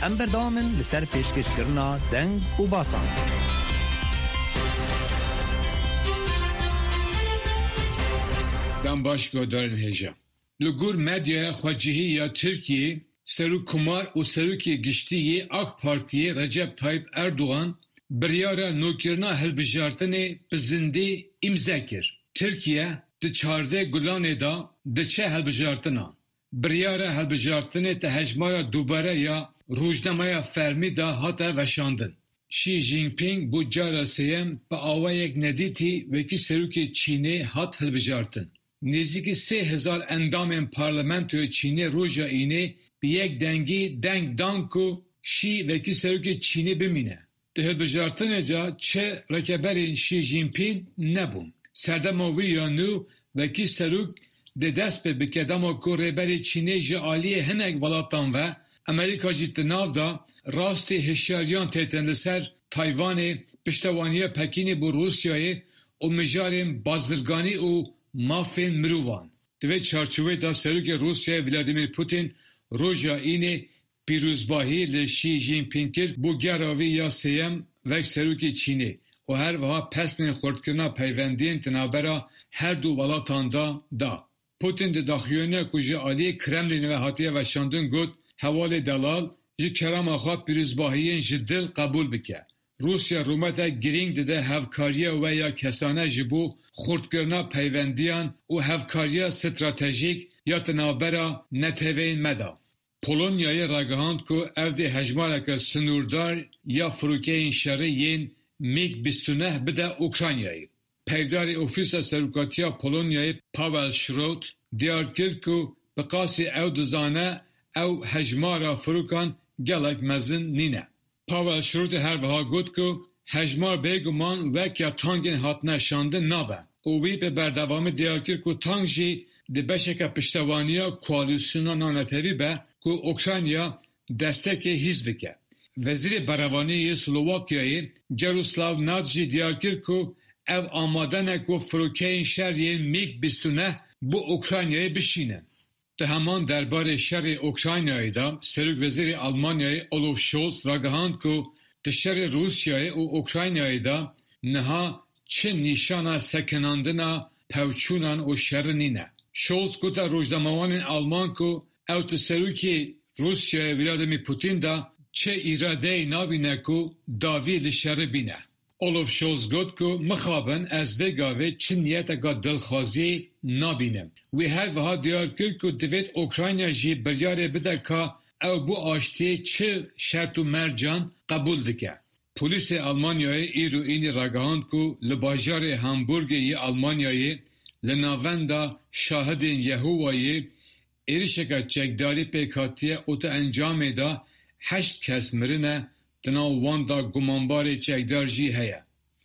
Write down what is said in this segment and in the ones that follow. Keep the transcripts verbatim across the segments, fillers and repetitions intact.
ام بردامن لسر پیشکش کرنا دنگ و باسان. دم باش گودارن هجا. لگور مدیا خواجهی یا ترکیه سرو کمار و سروکی گشتی اک پارتی رجب طایب اردوغان بریارا نوکرنا هلبجارتنه بزنده امضا کرد. ترکیه ده چارده گلانه دا ده چه هلبجارتنا بریارا هلبجارتنه ده هجمارا دوباره یا روزنامه فرمی دا هاتا وشاندن. شی جین پینگ بو جارا سیم با آوه یک ندیتی وکی سروکی چینه هات هلبجارتن. نزدیک سه هزار اندام پارلمانتوی چینه روزا اینه به یک دنگی دنگ دانکو شی وکی سروکی چینه بمینه. ده هلبجارتن جا چه رکبرین شی جین پینگ نبون. سردماوی یا نو وکی سروک ده دست به بکدما کو ریبری چینه جا آلیه هنگ ولاتان و امریکا جیت ناو دا راستی هشیاریان تیتن لسر تایوان پشتوانی پکینی بو روسیای و مجارین بازرگانی و مافین مروان. دوی چارچوه دا سروک روسیای ولادیمیر پوتین روژا اینه پیروزباهی لشی جین پینکر بو گراوی یا سیم وک سروک چینه و هر وها پسن خوردکرنا پیوندین تنابرا هر دو ولاتان دا دا. پوتین ده داخیونه کجا آلی کرملین و حاتیه و شاندن گود حوال دلال جی کرام آخواه پیروزباهیین جدل قبول بکه. روسیا رومتا گرینگ ده هفکاریه و یا کسانه جبو خوردکرنا پیوندیان و هفکاریه استراتژیک یا تنابرا نتوین مدا. پولونیای راگهاند که او ده هجمارک سنوردار یا فروکه این شرعین میگ بیست و نه بده اوکراینیایی. پیدار اوفیس سروکاتیا پولونیای پاول شروت دیار کرد که بقاسی او دزانه او هجمارا فروکان گلک مزن نینه. پاول شروط هر وها گود که هجمار بیگمان وکیا تانگین هاتنه شانده نابه. اوی به بردوام دیار کرد که تانگ جی ده بشک پشتوانیا کوالیسیونا نانتوی به که اوکراینیا دستک حزب که. وزیر براوانی سلوواکیای جروسلاو نادجی دیار کرد که او آمادنه که فروکه این شهر یه میگ بیست و نه بو اوکراینیای بشینه. ده همان درباره شر اوکراینیای دا سروک وزیر آلمانیای اولوف شولز راگهاند که ده شر روسیای و اوکراینیای دا نها چه نیشانا سکناندنا پوچونان و شر نینه. شولز گوتا روزنامه‌وان آلمان که او ته سروکی روسیای ولادیمیر پوتین دا چه اراده نابینه که داوی لشر بینه. اولوف شولز گفت که مخابن از وگاوه چه نیت اگه دلخوازی نابینم. وی هر وها دیار کرد که دوید اوکراینیا جی بریاره بده که او بو آشتی چه شرط و مرجان قبول دکه. پولیس آلمانیای ایرو اینی راگهاند که لباجار هامبورگی آلمانیای لناوندا شاهدین یهوایی ایرشکا چکداری پیکاتیه او تا انجام دا هشت کس مرنه دناو واندا گمانبار چکدار جی هیا.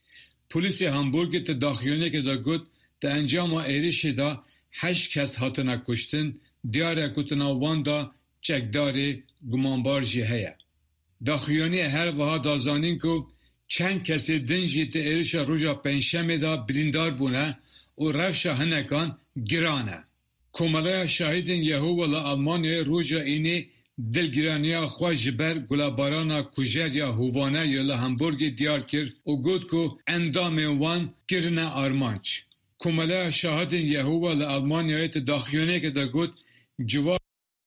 پولیس هامبورگ تا داخیونه که دا گود تا انجام ایرش دا هشت کس هاتنا کشتن دیاره که دناو واندا چکدار گمانبار جی هیا. داخیونه هر وها دازانین که چند کسی دنجی تا ایرش روژا پنشمه دا بریندار بونه و رفشا هنکان گرانه. کمالای شاهدین یهو و آلمانیای روژا اینی دلگیرانیا خواه جبر گلابارانا کجر یا هوانه یا لحمبورگ دیار کرد و گود که اندام وان گرنه آرمانچ. کمالای شاهدین یهو و آلمانیای داخیونه که دا گود جوار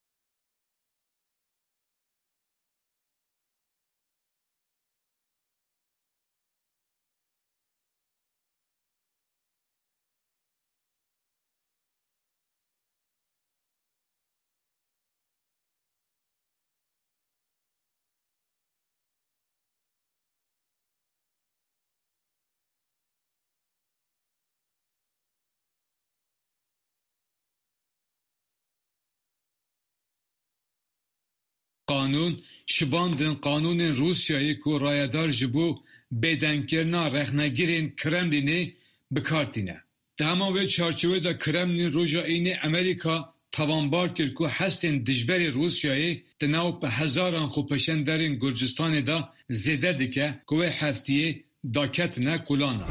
قانون شباندن قانون روسیایی که رایدار جبو بدنکرنا رخنگیرین کرملینی بکارتینه. ده همه وی چارچوه دا کرملین روژا اینه امریکا توانبار کرد که هستین دجبر روسیایی دناو به هزاران خوپشندرین گرجستان دا زیده دکه که وی هفتیه داکتنه کلانا.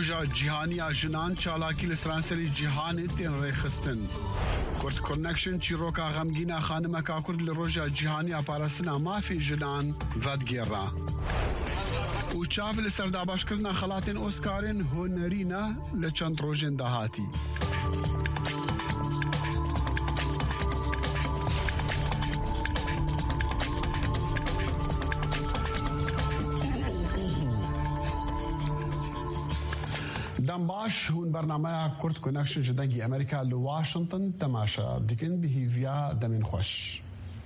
روژا جیهانی جنان چالاکی لسرانسری جیهانی تین ریخستن کرد کنکشن چیروکا غمگینا خانمکا کرد لروژا جیهانی پارستنا مافی جنان ودگیرا و چاف لسرداباش کردنا خلاتین اوسکارین هنرینا لچند روژن دهاتی دم باش هون برنامه کرد کنکشن جدنگی امریکا لواشنطن تماشا دیکن به ویا دمین خوش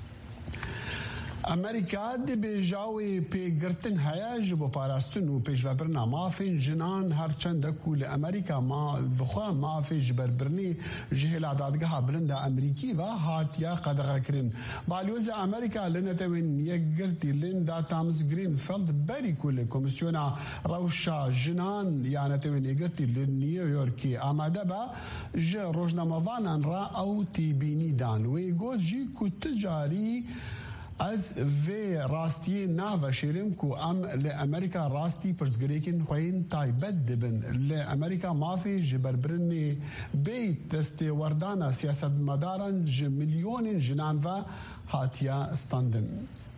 امریکا دی بیجاوی پیگرتن هیا جبو پاراستن و پیشوا برنامه فین جنان هرچند کول امریکا ما بخوا ما فی جبربرنی جهل عدادگاه بلند امریکی و هاتیا قدغه کرن بالیوز امریکا لنتوین یک گرتی لندا تامز گرین فیلد بری کول کمیسیونا روشا جنان یعنی توین گرتی لنیویورکی آماده با ج روزنامه‌وانان را او تی بینی دان و گوت جی کو تجاری از وی راستی ناو شیرم کو ام لامریکا راستی پرزگریکن خوین تایبت دبن لامریکا مافی جبربرنی بیت دست وردانا سیاست مدارن ج میلیون جنان و هاتیا استاندن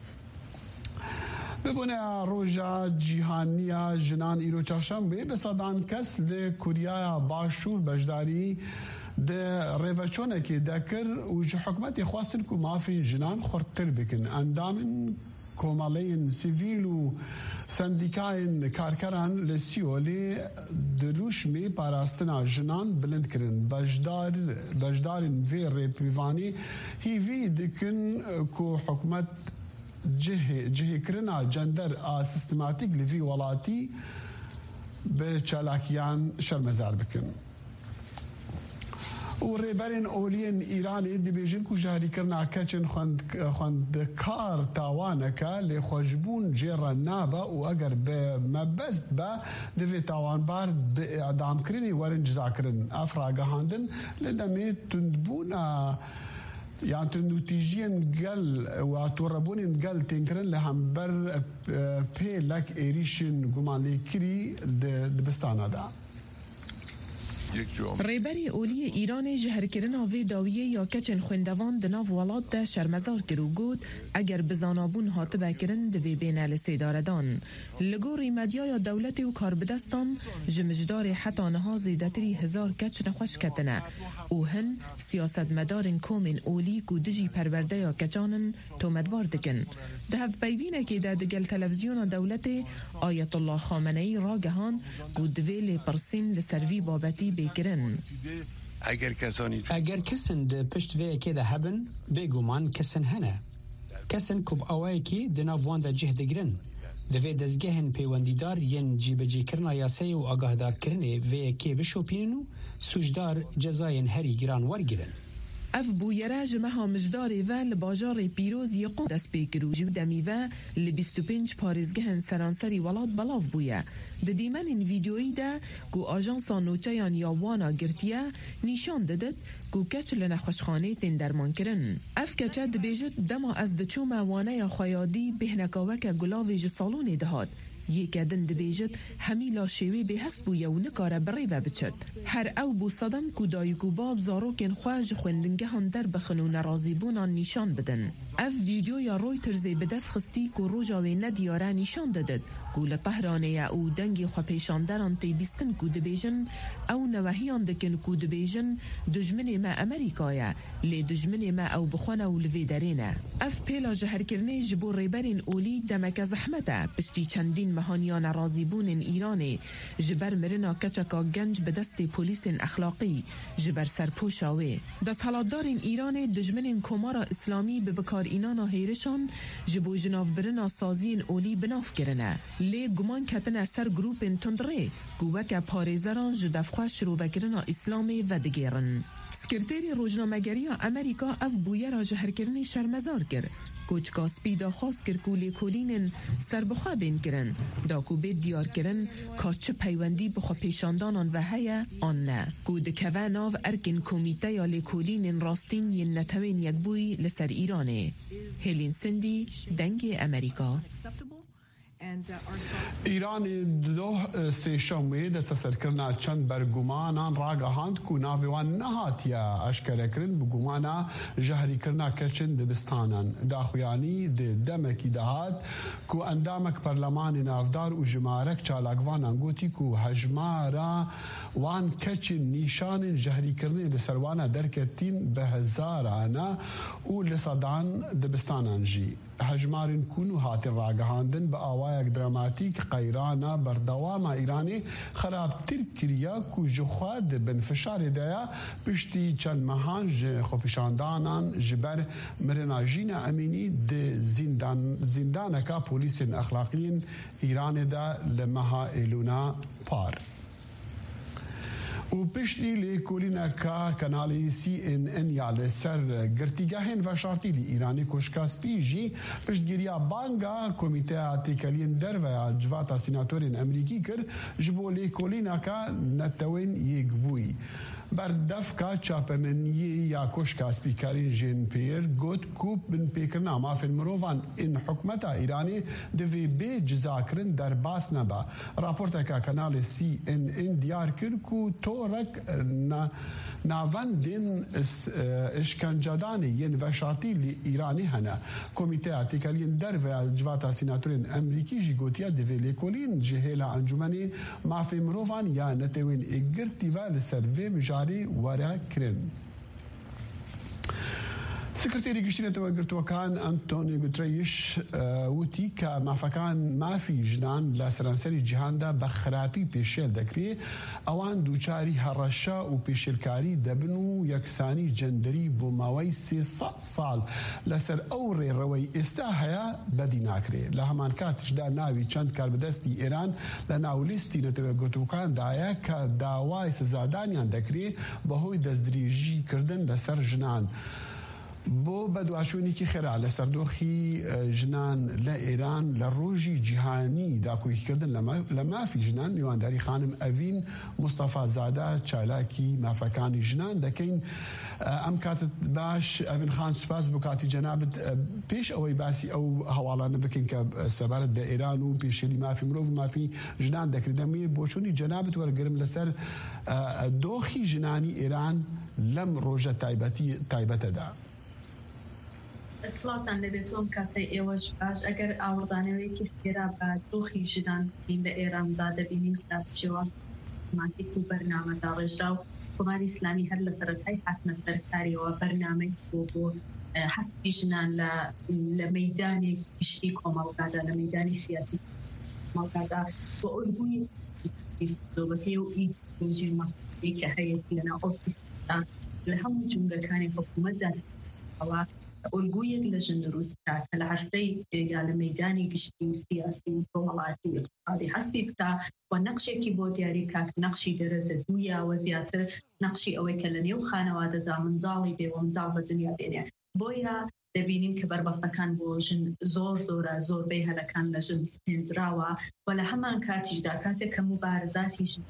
ببونه روژا جیهانیا جنان ایرو چهارشنبه بسادان کس ل کوریا باشور بجداری ده ریوچونه که دکر و جو حکومت خواستن که مافی جنان خورتر بکن اندامن کومالین سیویل و سندیکاین کارکران لسیولی دروش می پاراستنا جنان بلند کرن بجدار بجدارن وی ریپیوانی هیوی دکن که حکومت جه جه کرنا جندر آ سیستماتیک لوی ولاتی به چالاکیان شرمزار بکن و ریبرین اولین ایرانی دیبیجن کو جاری کرنا کچن خوند خوند کار تاوانکا لی خوشبون جیرا نابا و اگر به مبست با دوی تاوان بار اعدام کرنی ورن جزا کرن افراغ هاندن لدمی تندبونا يعني تنوتيجين قل وتوربون قل تنكرن لهم بر بي لك إيريشن قمالي كري دبستانا دا ریبری اولی ایران جهر کرنا وی داویه یا کچن خوندوان دناو ولاد ده شرمزار کرو گود اگر بزانابون هاتبه کرن دوی بین لسیداردان لگو ریمدیا یا دولت و کار بدستان جمجدار حتی نها زیدتری هزار کچ نخوش کتنه او هن سیاست مدارن کومن اولی کو دجی پرورده یا کچانن تو مدبار دکن ده هف بیوینه که ده دگل تلویزیون دولت آیت الله خامنه‌ای را گهان کو دوی لپرسین لسروی بابتی بکرن اگر کسانی اگر کسن ده پشت وی که ده هبن بگومان کسن هنه کسن کب اوای که ده نافوان ده جه دگرن ده وی دزگهن پیوندیدار ین جیب جی کرنا یاسه و آگاهدار کرنه وی که بشوپینو سوجدار جزاین هری گران ورگرن اف بویره جمعها مجداری و لباجار پیروز یقون دست پیکرو جو دمی و لبیست و پنج پارزگهن سرانسری ولاد بلاف بویه ده دیمن این ویدیویی ده گو آجانسا نوچایان یا وانا گرتیه نشان دادد گو کچ لنخوشخانه تین درمان کرن اف کچه ده بیجد دما از ده چوم وانه یا خیادی بهنکاوک گلاوی جسالون دهاد یک دن دبیجت همیلا شوی به حسب و یو نکاره بری و بچد هر او بو صدم کو دایکو باب زاروکن خواج خوندنگه هن در بخنو نرازی بونان نشان بدن اف ویدیو یا رویترز به دست خستی کو روژاوی ندیاره نشان دادد کو لطهرانه یا او دنگی خوا پیشاندران تی بیستن کو دبیجن او نوهیان دکن کو دبیجن دجمن ما امریکایا لی دجمن ما او بخونه و لوی درینه اف پیلا جهر کرنه جبو ریبرین اولی دمک زحمته پشتی چندین مهانیان رازیبون ایرانی جبر مرنا کچکا گنج به دست پلیس اخلاقی جبر سرپوشاوی دست حالاتدارین ایران دجمن کمارا اسلامی به بکار اینانا هیرشان جبو جناف برنا سازین اولی بناف کرنه لی گمان کتن سر گروپ تندره گووک پارێزەران ji devxwe şîrovekirina Îslamê vedigerin. Sekreterê Rojnamegeriya Amerîka ev bûyera ji herkirinê şermezar kir. Koçka spî daxwast kir ku lêkolînên serbixwe bên kirin. Da ku bê diyar kirin ka çi peywendî bi xwepêşandanan ve heye an ne. Ku dikeve nav erkên komîteya lêkolînên rastîn yên netewên yekbûyî li ser Îranê. Hêlîn Sindî, Dengê Amerîka. ایرانی دو سێشەمێ دەچە سەرکردنا چەند بەرگومانان ڕاگەهاند و ناوێوان نەهاتیە ئەشکەرەکردن بگومانە ژەهریکردنا کەچن دبستانان داخویانی دەمەکی دەهات و ئەندامێک پەرلەمانی ناودار و ژمارەك چالاکوانان گوتی و هەژمارە وان کەچن نیشانên ژەهریکردنê li serwana derketîn bi hezarane û li sedan dibistanan jî hejmarên kûn û hatin ragihandin bi awayek dramatîk qeyrana berdewama Îranê xerabtir kiriye ku ji xwe dibin fişarê de ye piştî çend mehan ji xwepêşandanan ji ber mirina Jîna Emînî di zîndaneka polîsên exlaqiyên Îranê de li meha Êlûna par. و پشتی لێکۆلینەکە کەناڵی سی ئێن ئێن یا لەسەر گرتیگەهێن ڤەشارتی لی ئیرانی کۆشکاسپی ژی پشتگیریە بانگا کۆمیتەیە تێکەلیên derveya civata sînatorên Emerîkî kir ji bo lêkolîneka netewên yêkbûyî. Berdevka çapemeniyê ya koşka spîkerên jên pêr got ku bin pêkirina mafên mirovan ên hikûmeta Îranê divê bê cizakirin derbas nebe. Raporteka kanalê C N N diyar kir ku torek navendên işkencedanê yên veşartî li Îranê hene. Komîteya têkeliyên derveya civata sînatorên Emerîkî jî gotiye divê lêkolîn ji hêla encûmenê mafê mirovan ya netewên êgirtî ve li ser vê mijarê were kirin. سکرتێری گشتی نەتەوەگرتووەکان ئەنتۆنیۆ گوترەیش وتی کە مافەکان مافی ژنان لە سەرانسەری جیهاندا بە خراپی پێشێل دەکرێت ئەوان دووچاری هەڕەشە و پێشێلکاری دەبن و یەکسانی جەندەری بۆ ماوەی سێسەد ساڵ لەسەر ئەو ڕێڕەوەی ئێستا هەیە بەدی ناکرێت. لە هەمان کاتشدا ناوی چەند کاربەدەستی ئێران لە ناولیستی نەتەوەگرتووەکاندایە کە داوای سزادانیان دەکرێت بەهۆی دەستدرێژیکردن لەسەر ژنان. بۆ بەدواشوێنێکی خێرا لە سەردۆخی ژنان لە ئێران لە ڕۆژی جیهانی داکۆکیکردن لە مافی ژنان میوانداری خانم ئەڤین مستەفا زادە چالاکی مافەکانی ژنان دەکەین. ئەم کاتت باش ئەڤین خان سوپاس بۆ کاتی جەنابەت پێش ئەوەی باسی ئەو هەواڵانە بکەین کە سەبارەت بە ئێران و پێشێلی مافی مرۆڤ و مافی ژنان دەکرێت دەمێ بۆچوونی جەنابەت وەرگرم لەسەر دۆخی ژنانی ئێران لەم ڕۆژە تایبەتەدا. سڵاتان لەبێت تۆم کاتەی ئێوەش باش ئەگەر ئاوردانەوەیەکی خێرا بە دۆخی ژنان بین لە ئێراندا دەبینین کتابچێوە ماتیک و بەرنامەدا ڕێژرا و کۆماری ئیسلامی هەر لە سەرەتای هاتنە سەرکاریەوە بەرنامەی بۆ بۆ حەقی ژنان لە مەیدانی گشتی کۆمەڵگادا لە مەیدانی سیاسی کۆمەڵگادا بۆ ئەلگوی دۆبەتەی و ئیدۆلۆژی کە هەیە لەناو ئەوسیستان لە هەموو جملەکانی حکوومەتدا ئەوە ئۆلگویەک لە ژن دروست بکات کە لە هەرسەی یا لە مەیدانی گشتی و سیاسی و کۆمەڵایەتی و اقتصادی حەسبی بکات و نەقشێکی بۆ دیاری بکات نەقشی دەرەجە دوو یاوە زیاتر نەقشی ئەوەی کە لە نێو خانەوادەدا منداڵی بێ و منداڵ بە دنیا بێنێ. بۆیە دەبینین کە بربەستەکان بۆ ژن زۆر زۆرە زۆربەی هەلەکان لە ژن سپێنراوە و لە هەمان کاتیشدا کاتێک کە مبارزاتی ژن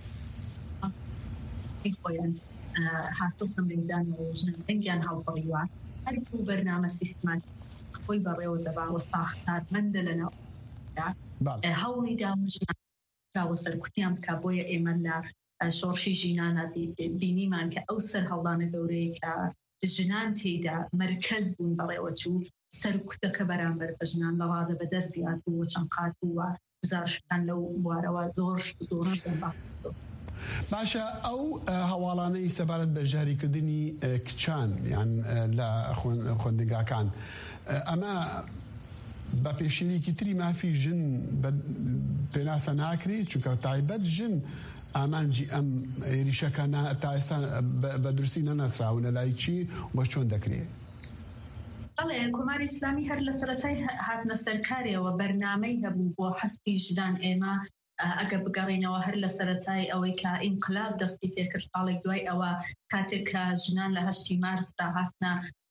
خۆیان هاتووە مەیدانەوە ژنان دەنگیان هەڵبڕیوە هەرکوو بەرنامە سیستماتی خۆی بەڕێوە دەباوە ساختارمەندە لەناودا هەوڵی دامژنان چاوە سەرکوتیان بکە. بۆیە ئێمە لە شۆڕشی ژینانە بینیمان کە ئەو سەر هەڵدانە گەورەیە کە ژنان تێیدا مەرکەز بوون بەڕێوە چوو سەرکوتەکە بەرامبەر بە ژنان لەڕادە بەدەستیات و چەند قاتووە گزارشەکان لەو بوارەوە زۆر زۆر دەباتەوە. باشە ئەو هەواڵانەی سەبارەت بە ژاریکردنی کچان یان لە خوێندنگاکان ئەمە بە پێشێنێکی تری مافی ژن پێناسە ناکرێت چونکە تایبەت ژن ئامانجی ئەم عێریشەکە تا ئێستا بە دروستی نەناسراون لە لای چی وە چۆن دەکرێت؟ بەڵێ کۆماری ئیسلامی هەر لە سەرەتای هاتنە سەرکاریەوە بەرنامەی هەبوو بۆ حەسبی ژنان. ئێمە ئەگە بگەڕینەوە هەر لە سەرەتای ئەوەی کە ئینقلاب دەستی پێکرد ساڵێک دوای ئەوە کاتێک کە ژنان لە هەشتی مارسدا هاتنە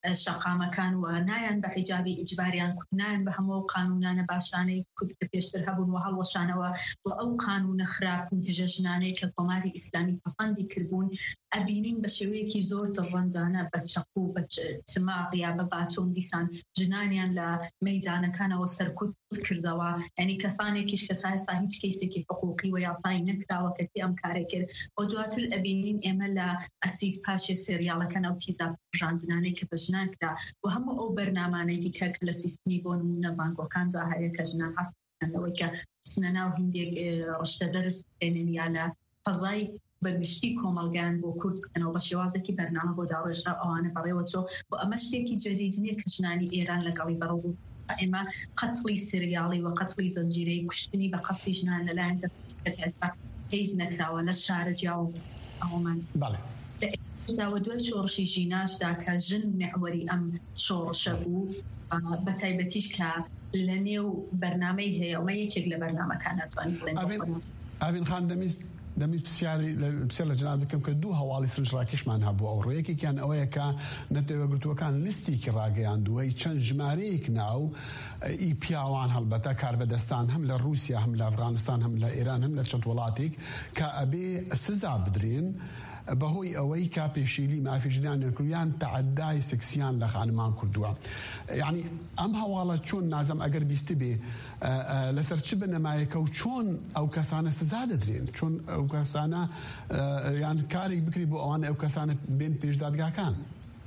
شقامەکان و نایان بە حیجابی ئیجباریان نایان بە هەموو قانونانە باشانەی کورد کە پێشتر هەبوون و هەڵوەشانەوە و ئەو قانونە خراپ و دژەژنانەی کە کۆماری ئیسلامی پەسەندی کردبوون ئەبینین بە شێوەیەکی زۆر دڵڕەنجانە بە چەق و بە چماق یا بە باتۆم دیسان ژنانیان لە مەیدانەکانەوە سەرکوت کردەوە یعنی کەسانێکیش کە تا ئێستا هیچ کەیسێکی حقوقی و یاسایی نەکراوە کە پێ ئەم کارێک کرد بۆ دواتر ئەبینین ئێمە لە ئەسید پاشێ سریاڵەکان ئەو تیزا ژاندنانەی کە بە ژنان کرا و هەموو ئەو بەرنامانەی دیکە کە لە سیستمی بۆ نمونە زانکۆکان جا هەیە کە ژنان هەستەوەی کە سنە ناو هیندێک ڕشتە دەرس بێنن یا لە فەزای بەرگشتی کۆمەلگیان بۆ کورد بکەنەوە بە شێوازێکی بەرنامە بۆ داڕێژرا ئەوانە بەڕێوە چۆ بۆ ئەمە شتێکی جەدید نییە کە ژنانی ئێران لەگەڵی بەڕەو بوو ئێمە قەتڵی سریاڵی و قەتڵی زەنجیرەی کوشتنی بە قەستی ژنان لەلایەن دەکەێت ئێستا هیچ نەکراوە لە شارەجیا و ئەومان داوە دوای شۆڕشی ژیناشدا کە ژن محوەری ئەم شۆڕشە بوو بە تایبەتیش کە لە نێو بەرنامەی هەیە ئەمە یەکێک لە بەرنامەکان ناتوانین بڵێن ئاوین خان دەمیست دەمیست پرسیاری پرسیار لە جناب دەکەم کە دوو هەواڵی سنجڕاکیشمان هەبوو ئەو ڕۆیەکێکیان ئەوەیە کە نەتەوەگرتووەکان لیستێکی ڕاگەیاندووە چەند ژمارەیەک ناو ئی پیاوان هەڵبەتە کاربەدەستان هەم لە رووسیا هەم لە ئەفغانستان هەم لە ئێران هەم لە چەند وڵاتێک کە ئەبێ سزا بدرێن بەهۆی ئەوەی کا پێشیلی مافی ژنان نەکردویان تەعەدای سکسیان لە خانمان کردووە یعنی ئەم هەواڵە چۆن نازەم ئەگەر بیستی بێ لەسەر چ بنەمایەکە و چۆن ئەو کەسانە سزا دەدرێن چۆن ئەو کەسانە یان کارێک بکری بۆ ئەوانە ئەو کەسانە بێن پێشدادگاکان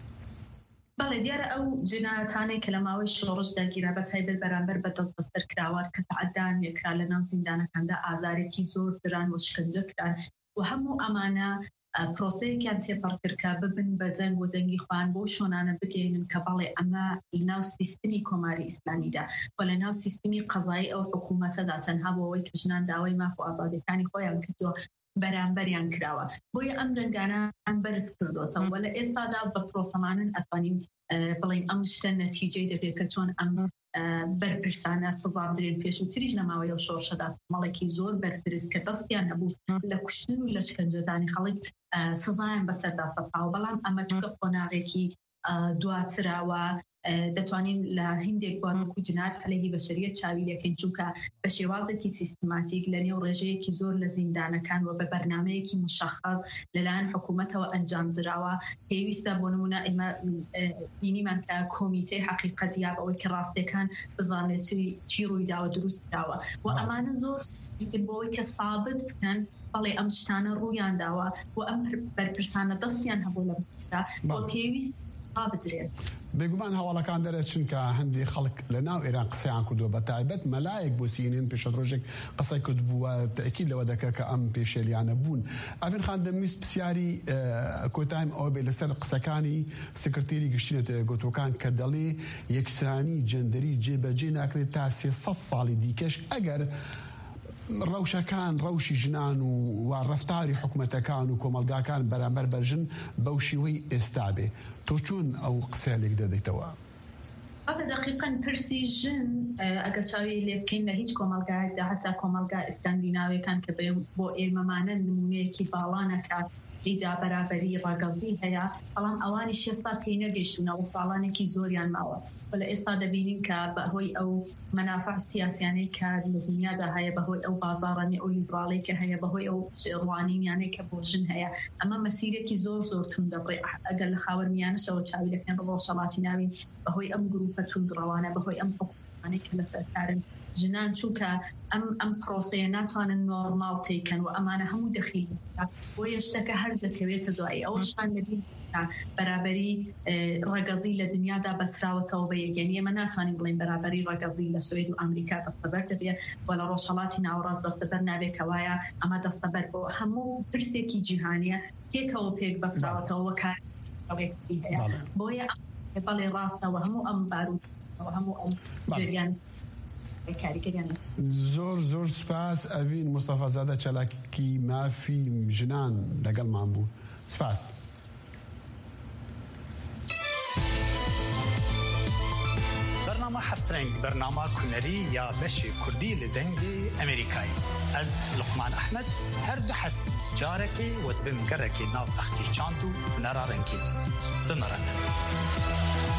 بەڵێ دیارە ئەو جنایەتانەی کە لە ماوەی شۆڕشدا گیرا بە تایبەت بەرامبەر بە دەست بەستەر کراوە کە تەعەدان لێکرا لە ناو زیندانەکاندا ئازارێکی زۆر دران و شکنجە کران و هەموو ئەمانە پرۆسەیەکیان تێپەڕکردکە ببن بە جەنگ و دەنگی خوان بۆ شۆنانە بگەینن کە بەڵێ ئەمە لەناو سیستمی کۆماری ئیسلامیدا و لەناو سیستمی قەزایی ئەو حکوومەتەدا تەنها بۆ ئەوەی کە ژنان داوای ماف و ئازادیەکانی خۆیان کردووە بەرامبەریان کراوە بۆیە ئەم دەنگانان بەرز کردوتەوە و لە ئێستادا بە پرۆسەمانن ئەتوانین بڵین ئەم شتە نەتیجەی دەبێت کە چۆن ئەم بەرپرسانە سزا بدرێن پێش و تریش لەماوەی ئەو شۆڕشەدا مەڵێکی زۆر بەرپرس کە دەستیان هەبوو لە کوشتن و لە شکنجەدانی خەڵک سزایان بەسەردا سەپاوە بەڵام ئەمە چونکە قۆناغێکی دواتراوە دەتوانین لە هیندێک بووەکو جنایەت عەلەیهی بەشەریەت چاوی لەکەین چونکە بە شێوازێکی سیستماتیک لە نێو ڕێژەیەکی زۆر لە زیندانەکان و بە بەرنامەیەکی مشخص لەلایەن حکوومەتەوە ئەنجام دراوە پێویستە بۆ نمونە ئێمە بینیمان کە کۆمیتەی حەقیقەتیاب ئەوەی کە ڕاستیەکان بزانێت چی ڕوویداوە دروست کراوە و ئەمانە زۆر بۆەوەی کە سابت بکەن بەڵێ ئەم شتانە ڕوویان داوە و ئەم بەرپرسانە دەستیان هەبوو لە بۆ پێویست بدرێت بێگومان هەواڵەکان دەرەچن کە هەندی خەڵک لە ناو ئێران قسەیان کردووە بە تایبەت مەلایەک بۆ سینێن پێشە ڕۆژێک قسەی کرد بووە تەکید لەوە دەکە کە ئەم پێشێلیانە بوون ئەڤین خان دەمویست پرسیاری کۆتایم ئەوە بێ لەسەر قسەکانی سکرتێری گشتینە گۆتوەکان کە دەڵێ یەکسانی جەندەری جێبەجێ ناکرێت تا سێسەد ساڵی دیکەش ئەگەر ڕەوشەکان ڕەوشی ژنان و وا ڕەفتاری حکوومەتەکان و کۆمەلگاکان بەرامبەر بەرژن بەو شێوەی ئێستا بێ تۆ چۆن ئەو قسەیەک دەدەیتەوە؟ ئەوە دقیقاً پرسی ژن ئەگەر چاوی لێ بکەین لە هیچ کۆمەلگایەکدا هەتا کۆمەلگا ئیسکاندیناویەکان کە بۆ ئێمەمانە نمونەیەکی باڵانەکات ئیدا بەرابەری ڕاگەزی هەیە بەڵام ئەوانی شێستا پێی نەگەیشتونەوە ساڵانێکی زۆریان ماوە لە ئێستا دەبینین کە بەهۆی ئەو مەنافع سیاسیانەی کە لە دنیادا هەیە بەهۆی ئەو بازاڕانی ئەو لیبراڵی کە هەیە بەهۆی ئەو ڕوانینیانەی کە بۆ ژن هەیە ئەمە مەسیرێکی زۆر زۆر تون دەبڕێ ئەگەر لە خاوەرمیانەشەوە چاوی لەکەن بە ڕۆژهەڵاتی ناوین بەهۆی ئەم گروپە توندڕەوانە بەهۆی ئەم حکومانەی کە لەسەرکارن ژنان چونکە ئەم ئەم پرۆسەیە ناتوانن نۆرماڵ تێکەن و ئەمانە هەموو دەخیل بۆ یەشتەکە هەر دەکەوێتە دوایی ئەوەشمان لەبین بەرابەری ڕەگەزی لە دنیادا بەسراوەتەوە بە یەکێنی ئێمە ناتوانین بڵین بەرابەری ڕەگەزی لە سوێد و ئەمریکا دەستەبەر دەبێ و لە ڕۆژهەڵاتی ناوەڕاست دەستەبەر نابێت کەوایە ئەمە دەستەبەر بۆ هەموو پرسێکی جیهانیە پێکەوە پێک بەسراوەتەوە کار هەیە بۆیە بەڵێ ڕاستەوە هەموو ئەم بارود هەموو ئەم جریان زۆر زۆر سپاس ئەڤین مستەفا زادە چەلاکی مافی ژنان لەگەڵمان بوو سپاس. برنامه هفت رنگ برنامه کنری یا بشی کردی لدنگی امریکایی از لقمان احمد هر دو هفت جارکی و بمگرکی ناو اختی چاندو نرارنکی بمرنه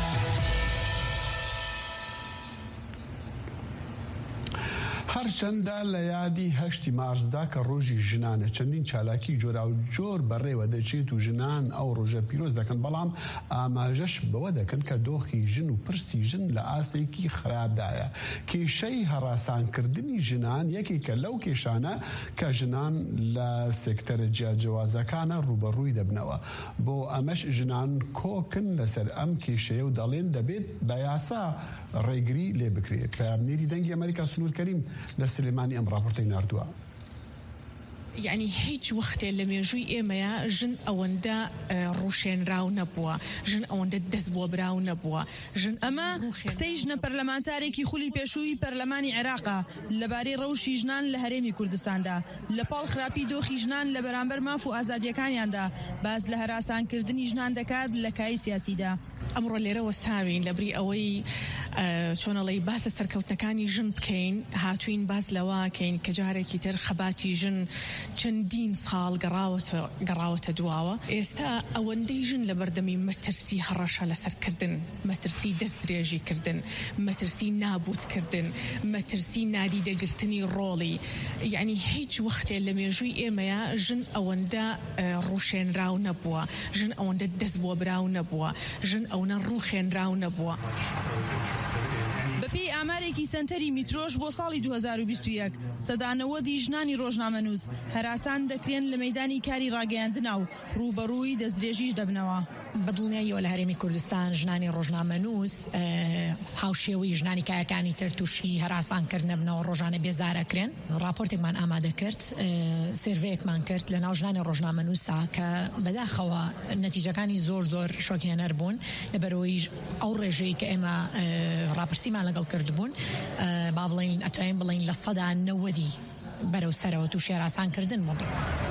هەرچەندە لە یادی هەشتی مارسدا کە ڕۆژی ژنانە چەندین چالاکی جۆرا و جۆر بەڕێوە دەچێت و ژنان ئەو ڕۆژە پیرۆز دەکەن، بەڵام ئاماژەش بەوە دەکەن کە دۆخی ژن و پرسی ژن لە ئاستێکی خراپدایە. کێشەی هەراسانکردنی ژنان یەکێکە لەو کێشانە کە ژنان لە سێکتەرە جیاجەوازەکانە ڕوبەڕووی دەبنەوە. بۆ ئەمەش ژنان کۆکن لەسەر ئەم کێشەیە و دەڵێن دەبێت بە یاسا ڕێگری لێ بکرێت. پایامنێری دەنگی ئەمریکا سنوور کەریم لە سلێمانی ئەم راپۆرتەی ناردووە. یعنی هیچ وەختێ لە مێژووی ئێمەیە ژن ئەوەندە ڕوشێنراو نەبووە، ژن ئەوەندە دەست بۆ براو نەبووە. ئەمە قسەی ژنە پەرلەمانتارێکی خولی پێشووی پەرلەمانی عێراقا لەبارەی ڕەوشی ژنان لە هەرێمی کوردستاندا لە پاڵ خراپی دۆخی ژنان لە بەرامبەر ماف و ئازادیەکانیاندا باز لە هەراسانکردنی ژنان دەکات لە کای سیاسیدا. ئەمڕۆ لێرەوە ساوین لەبری ئەوەی چۆنەڵی باسە سەرکەوتنەکانی ژن بکەین، هاتوین باز لەواکەین کە جارێکی تر خەباتی ژن چەندین ساڵ گەڕاوەتە دواوە. ئێستا ئەوەندەی ژن لە بەردەمی مەترسی هەڕەشە لەسەرکردن، مەترسی دەست درێژیکردن، مەترسی نابوتکردن، مەترسی نادیدەگرتنی ڕۆڵی. یعنی هیچ وەختێ لە مێژووی ئێمەیە ژن ئەوەندە ڕوشێنراو نەبووە، ژن ئەوەندە دەست بۆ براو نەبووە، ژن ئەوەندە ڕوخێنراو نەبووە. بەپێی ئامارێکی سەنتەری میترۆش بۆ ساڵی دوو هەزار و بیست و یەک سەدانەوەدی ژنانی ڕۆژنامەنووس هەراسان دەکرێن لە مەیدانی کاری ڕاگەیاندنا و ڕوبەڕووی دەستدرێژیش دەبنەوە. بەدڵنیاییەوە لە هەرێمی کوردستان ژنانی ڕۆژنامەنووس هاوشێوەی ژنانی کایەکانی تر تووشی هەراسانکردنە بنەوە ڕۆژانە بێزارەکرێن. ڕاپۆرتێکمان ئامادە کرد، سێرڤەیەکمان کرد لە ناو ژنانی ڕۆژنامەنووسا کە بەداخەوە نەتیجەکانی زۆر زۆر شۆکێنەر بوون لەبەرەوەی ئەو ڕێژەی کە ئێمە ڕاپرسیمان لەگەڵ کردبوون، با بڵین ئەتوانین بڵین لە سەدا نەوەدی بەرەو سەرەوە تووشی هەراسانکردن بوون.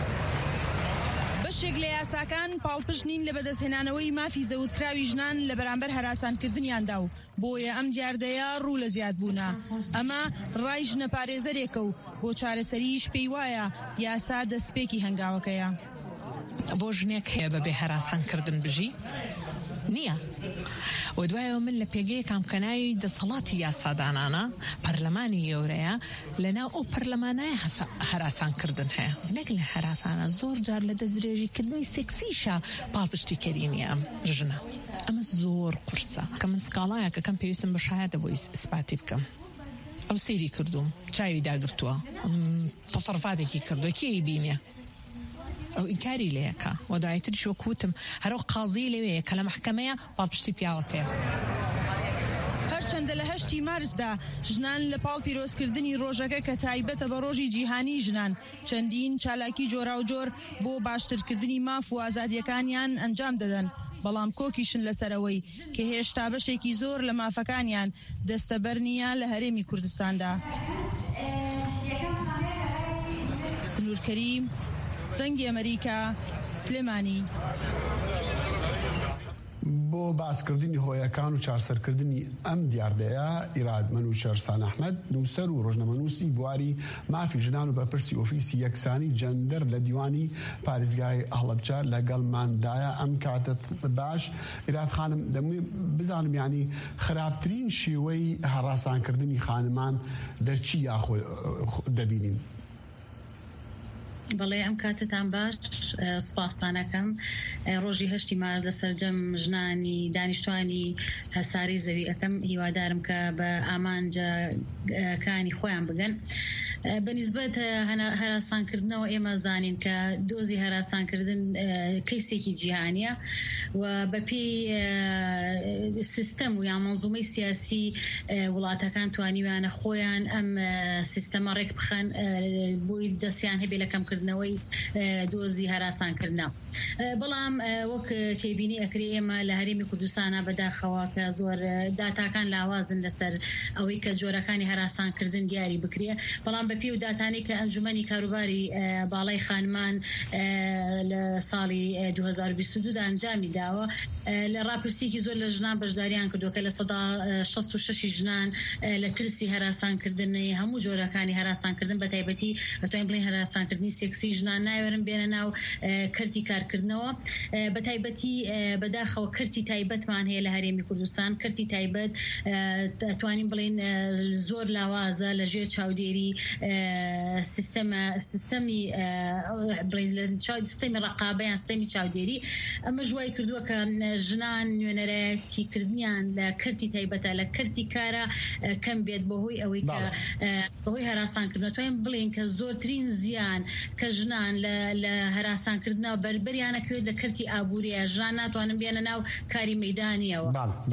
بەشێک لە یاساکان پاڵپشت نین لە بەدەستهێنانەوەی مافی زەوتکراوی ژنان لە بەرامبەر هەراسانکردنیاندا و بۆیە ئەم دیاردەیە ڕوو لە زیاد بوونە. ئەمە ڕای ژنە پارێزەرێکە و بۆ چارەسەریش پێی وایە یاسا دەستپێکی هەنگاوەکەیە. بۆ ژنێک هەیە بەبێ هەراسانکردن بژی؟ نییە. و دوایەوە من لە پێگەی کامکەناوی دەسەڵاتی یاسادانانە پەرلەمانی گەورەیە لەناو ئەو پەرلەمانایە هەراسانکردن هەیە. نەک لە هەراسانە زۆر جار لە دەستدرێژیکردنی سێکسیشە پاڵپشتی کەرینی ئەم ژنە. ئەمە زۆر قورسە کە من سکاڵایەکەکەم پێویستم بە شایەتە بۆی ئیسپاتی بکەم. ئەو سەیری کردوم، چاوی داگرتووە، تەسەڕفاتێکی کردووە، کێی بینێ؟ ئەو ئینکاری لەیەکە و دوایتریش وەکوتم هەرو قازی لەوەیە کە لە محکەمەیە پاڵپشتی پیاوەکەیە. هەرچەندە لە هەشتی مارسدا ژنان لە پاڵ پیرۆزکردنی ڕۆژەکە کە تایبەتە بە ڕۆژی جیهانی ژنان چەندین چالاکی جۆرا و جۆر بۆ باشترکردنی ماف و ئازادیەکانیان ئەنجام دەدەن، بەڵام کۆکیشن لەسەرەوەی کە هێشتا بەشێکی زۆر لە مافەکانیان دەستەبەر نییە لە هەرێمی کوردستاندا. سنوور کەریم، دەنگی ئەمریکا، سلێمانی. بۆ باسکردنی هۆیەکان و چارسەرکردنی ئەم دیاردەیە ئیرادمەن و شەرسان ئەحمەد نووسەر و ڕۆژنامەنووسی بواری مافی ژنان و بەپرسی ئۆفیسی یەکسانی جەندەر لە دیوانی پارێزگای هەڵەبجە لەگەڵماندایە. ئەم کاتت باش ئیراد خانم، دەمووی بزانم یعنی خراپترین شێوەی هەراسانکردنی خانمان دەرچی یاخۆ دەبینین؟ بەڵێ ئەم کاتتان باش، سوپاسانەکەم. ڕۆژی هەشتی مارس لە سەرجەم ژنانی دانیشتوانی هەساری زەوی ئەەکەم، هیوادارم کە بە ئامانجەکانی خۆیان بگەن. بەنسبەت هەراسانکردنەوە ئێمە زانین کە دۆزی هەراسانکردن کەیسێکی جیهانیە و بەپێی سیستەم و یان مەنزومەی سیاسی وڵاتەکان توانیویانە خۆیان ئەم سیستەمە ڕێک بخەن بۆی دەستیان هەبێ لە کەمکردنەوەی دۆزی هەراسانکردنە. بەڵام وەک تێبینی ئەکرێ ئێمە لە هەرێمی کوردستانە بەداخەوە کە زۆر داتاکان لاوازن لەسەر ئەوەی کە جۆرەکانی هەراسانکردن دیاری بکرێ، بەڵام بە بەپی و داتانی کە ئەنجومەنی کاروباری باڵای خانمان لە ساڵی دو هەزار و بیست و دوو دا ئەنجامی داوە لە ڕاپرسیکی زۆر لە ژنان بەشداریان کردو کە لە سەدا شەست و شەش ژنان لە ترسی هەراسانکردنی هەموو جۆرەکانی هەراسانکردن بە تایبەتی ئەتوانین بڵێن هەراسانکردنی سێکسی ژنان ناوێرن بێنە ناو کردی کارکردنەوە بە تایبەتی بەداخەوە کردی تایبەتمان هەیە لە هەرێمی کوردستان کردی تایبەت ئەتوانین بڵێن زۆر لاوازە لە ژێر چاودێری سیستەمە سیستەمی سیستەمی ڕقابەیان سیستەمی چاودێری ئەمە ژوای کردووە کە ژنان نوێنەرەتیکردنیان لە کردی تایبەتە لە کردی کارە کەم بێت بەهۆی ئەوەی کە بەهۆی هەراسانکردن توانین بڵێن کە زۆرترین زیان کە ژنان لە هەراسانکردنەوە بەربەریانەکەوێت لە کردی ئابووریە ژنان ناتوانن بێنە ناو کاری مەیدانیەوە.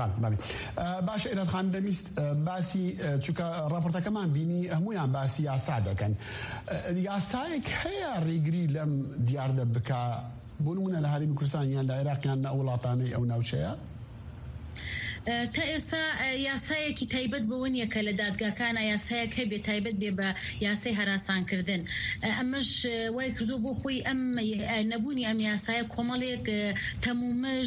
باش ئێراد خان دەویست باسی چونکە ڕاپۆرتەکەمان بینی هەمویان باسی یاسا دەکەن یاسایەک هەیە ڕێگری لەم دیاردە بکە بۆ نمونە لە هەرێمی کوردستان یان لە عێراقیان لە وڵاتانەی ئەو ناوچەیە؟ تا ئێستا یاسایەکی تایبەت بەوە نیە کە لە دادگاکانە یاسایەک هەبێ تایبەت بێ بە یاسای هەراسانکردن ئەمەش وای کردو بۆ خۆی ئەم نەبوونی ئەم یاسایە کۆمەڵێک تەمومەش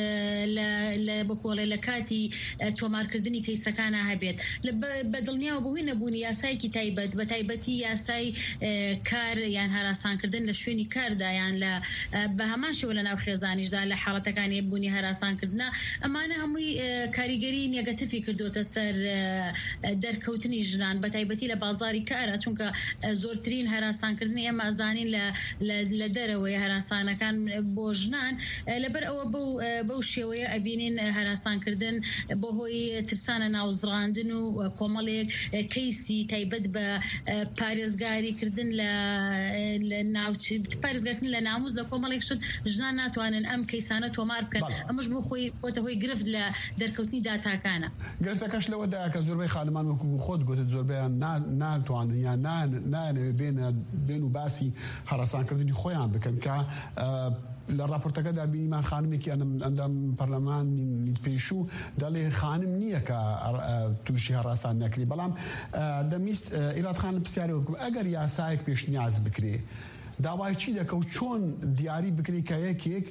لە بکۆڵێ لە کاتی تۆمارکردنی کەیسەکانە هەبێت بە دڵنیاوە بەهۆی نەبوونی یاسایەکی تایبەت بە تایبەتی یاسای کار یان هەراسانکردن لە شوێنی کاردا یان لە بە هەمان شێوە لە ناو خێزانیشدا لە حاڵەتەکانی بوونی هەراسانکردنە ئەمانە هەمووی کاریگەری نیگاتیفی کردوتە سەر دەرکەوتنی ژنان بە تایبەتی لە بازاری کارە چونکە زۆرترین هەراسانکردنی ئێمە ئەزانین لە دەرەوەی هەراسانەکان بۆ ژنان لەبەر ئەوە بەو شێوەیە ئەبینین هەراسانکردن بۆ هۆی ترسانە ناوزڕاندن و کۆمەڵێک کەیسی تایبەت بە پارێزگاریکردن لە ناوچی پارێزگاریکردن لە ناموز لە کۆمەڵێک شت ژنان ناتوانن ئەم کەیسانە تۆمار بکەن ئەمەش بۆ خۆی بۆتە هۆی گرفت لە دەرکەوتنی داتاکانە. گەرستەکەش لەوەدا کە زۆربەی خانمان وەکو خۆت گوتت زۆربەیان ناتوانن یان نانەوێت بێن و باسی هەراسانکردنی خۆیان بکەن کە لە راپۆرتەکەدا بینیمان خانمێکی ئەندام پەرلەمان پێشوو دەڵێ خانم نییە کە تووشی هەراسان نەکری بەڵام دەمیست ئیراد خان پرسیارەوە بکەم ئەگەر یاسایەک پێشنیاز بکرێ داوای چی دەکە و چۆن دیاری بکری کە یەکێک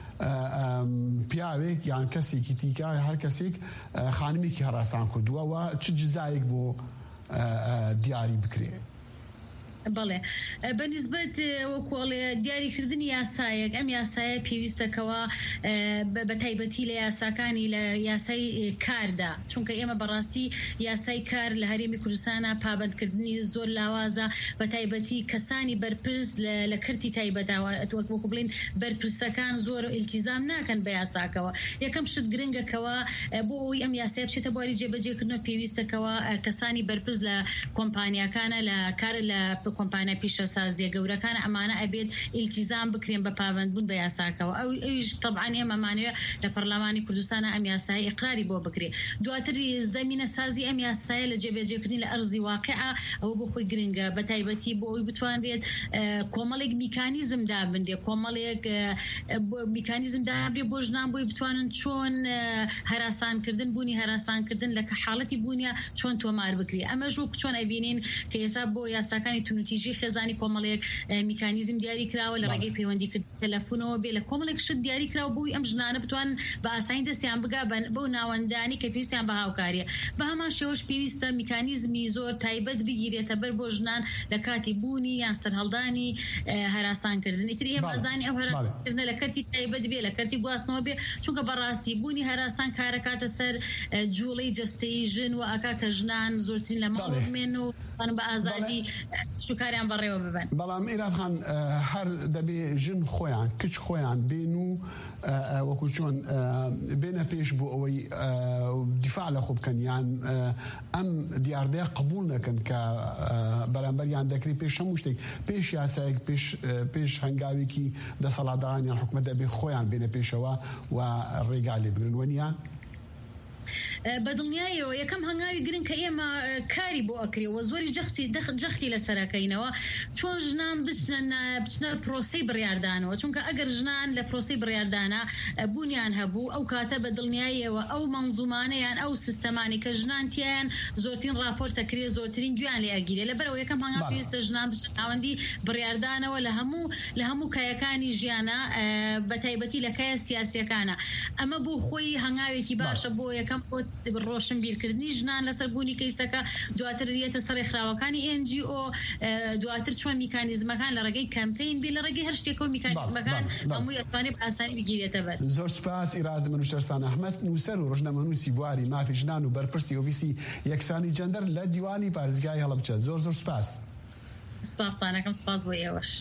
پیاوێک یان کەسێکی دیکە هەر کەسێک خانمێکی هەراسان کردووە و چ جزایەک بۆ دیاری بکرێ؟ بەڵێ بەنسبەت وەکوڵێ دیاریکردنی یاسایەک ئەم یاسایە پێویستەکەوە بە تایبەتی لە یاساکانی لە یاسای کاردا چونکە ئێمە بەڕاستی یاسای کار لە هەرێمی کوردستانە پابەندکردنی زۆر لاوازە بە تایبەتی کەسانی بەرپرس لە کردی تایبەتاوە وەکو بڵین بەرپرسەکان زۆر ئیلتیزام ناکەن بە یاساکەوە یەکەم شت گرنگەکەوە بۆ ئەوی ئەم یاسای بچێتە بواری جێبەجێکردنەوە پێویستەکەوە کەسانی بەرپرس لە کۆمپانیاکانە لە کار لە کۆمپانیا پیشەسازیە گەورەکان ئەمانە ئەبێت ئیلتیزام بکرێن بە پابەندبوون بە یاساکەوە ئەو ئەویش طبعاً ئێمەمانەوە لە پەرلەمانی کوردستانە ئەم یاسای ئیقراری بۆ بکرێ دواتری زەمینە سازی ئەم یاسایە لە جێبەجێکردنی لە ئەرزی واقعە ئەوە بۆ خۆی گرنگە بە تایبەتی بۆ ئەوی بتوانرێت کۆمەڵێک میکانیزم دابندێ کۆمەڵێک میکانیزم دابێ بۆ ژنان بۆی بتوانن چۆن هەراسانکردن بوونی هەراسانکردن لە کە حاڵەتی بوونیە چۆن تۆمار بکرێ ئەمە ژوو چۆن ئەبینین کە ئێستا بۆ یاساکانی تیژی خێزانی کۆمەڵێک میکانیزم دیاری کراوە لە ڕێگەی پەیوەندیکردن تەلەفۆنەوە بێ لە کۆمەڵێک شت دیاری کراوە بۆی ئەم ژنانە بتوانن بە ئاسانی دەستیان بگا بەو ناوەندانی کە پێویستیان بە هاوکاریە بە هەمان شێوەش پێویستە میکانیزمی زۆر تایبەت بگیرێتە بەر بۆ ژنان لە کاتی بوونی یان سەرهەڵدانی هەراسانکردن ئیتر ئێمە ئەزانی ئەو هەراسانکردنە لە کەرتی تایبەت بێ لە کەرتی گواستنەوە بێ چونکە بەڕاستی بوونی هەراسان کارەکاتە سەر جوڵەی جەستەی ژن و ئاکا کە ژنان زۆرترین لە ماڵ بمێن و بە ئازادی شوکاریان بەڕێوە ببن. بەڵام ئیراد خان هەر دەبێ ژن خۆیان کچ خۆیان بێن و وەکو چۆن بێنە پێش بۆ ئەوەی دیفاع لە خۆ بکەن یان ئەم دیاردەیە قبول نەکەن کە بەرامبەریان دەکرێت پێش هەموو شتێک پێش یاسایەک پێش هەنگاوێکی دەسەڵاتداران یان حکومەت دەبێ خۆیان بێنە پێشەوە و ڕێگا لێ بگرن وەنیە؟ بە دڵنیایەوە یەکەم هەنگاوی گرنگ کە ئێمە کاری بۆ ئەکرێەوە زۆری جەختی جەختی لەسەرەکەینەوە چۆن ژنان بچنە پرۆسەی بڕیاردانەوە چونکە ئەگەر ژنان لە پرۆسەی بڕیاردانە بوونیان هەبوو ئەو کاتە بە دڵنیایەوە ئەو مەنزومانەیان ئەو سیستەمانی کە ژنان تیان زۆرترین راپۆرتەکرێ زۆرترین گویان لێ ئەگیرێ لەبەرەوە یەکەم هەنگاو پێویستە ژنان ناوەندی بڕیاردانەوە لە هەموو لە هەموو کایەکانی ژیانە بە تایبەتی لە کایە سیاسیەکانە ئەمە بۆ خۆی هەنگاوێکی باشە بۆ یەکەم ڕۆشنبیرکردنی ژنان لەسەر بوونی کەیسەکە دواتر دێتە سەرێکخراوەکانی ئێن جی ئۆ دواتر چۆن میکانیزمەکان لە ڕێگەی کەمپین بێ لە ڕێگەی هەر شتێکەوە میکانیزمەکان هەمووی ئەتوانێت ئاسانی بگیرێتە بەر. زۆر سپاس ئیراد منوشەرسان ئەحمەد نووسەر و ڕۆژنامەنووسی بواری مافی ژنان و بەرپرسی ئۆفیسی یەکسانی جەندەر لە دیوانی پارێزگای هەڵەبجە. زۆر زۆر سپاس. سپاسانەکەم سپاس بۆ ئێوەش.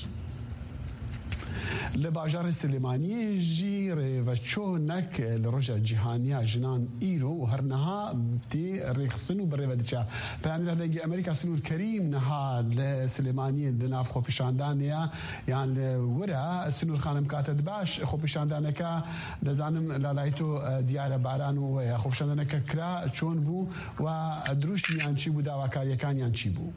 لە باژارە سلێمانیەژی ڕێڤەچۆنەک لە ڕۆژە جیهانیا ژنان ئیرۆ و هەرنەها تێ ڕێخستن و بەڕێوە دچا پەیامێردەرێکی ئەمریکا سنوور کەریم نەها لە سلێمانیە لە ناو خۆپیشاندانەیە یان لە وەرە سنوور خانم کاتت باش خۆپیشاندانەکە دەزانم لالای تۆ دیارە باران و خۆپیشاندانەکە کرا چۆن بوو و دروشتیان چی بوو داواکاریەکانیان چی بوو؟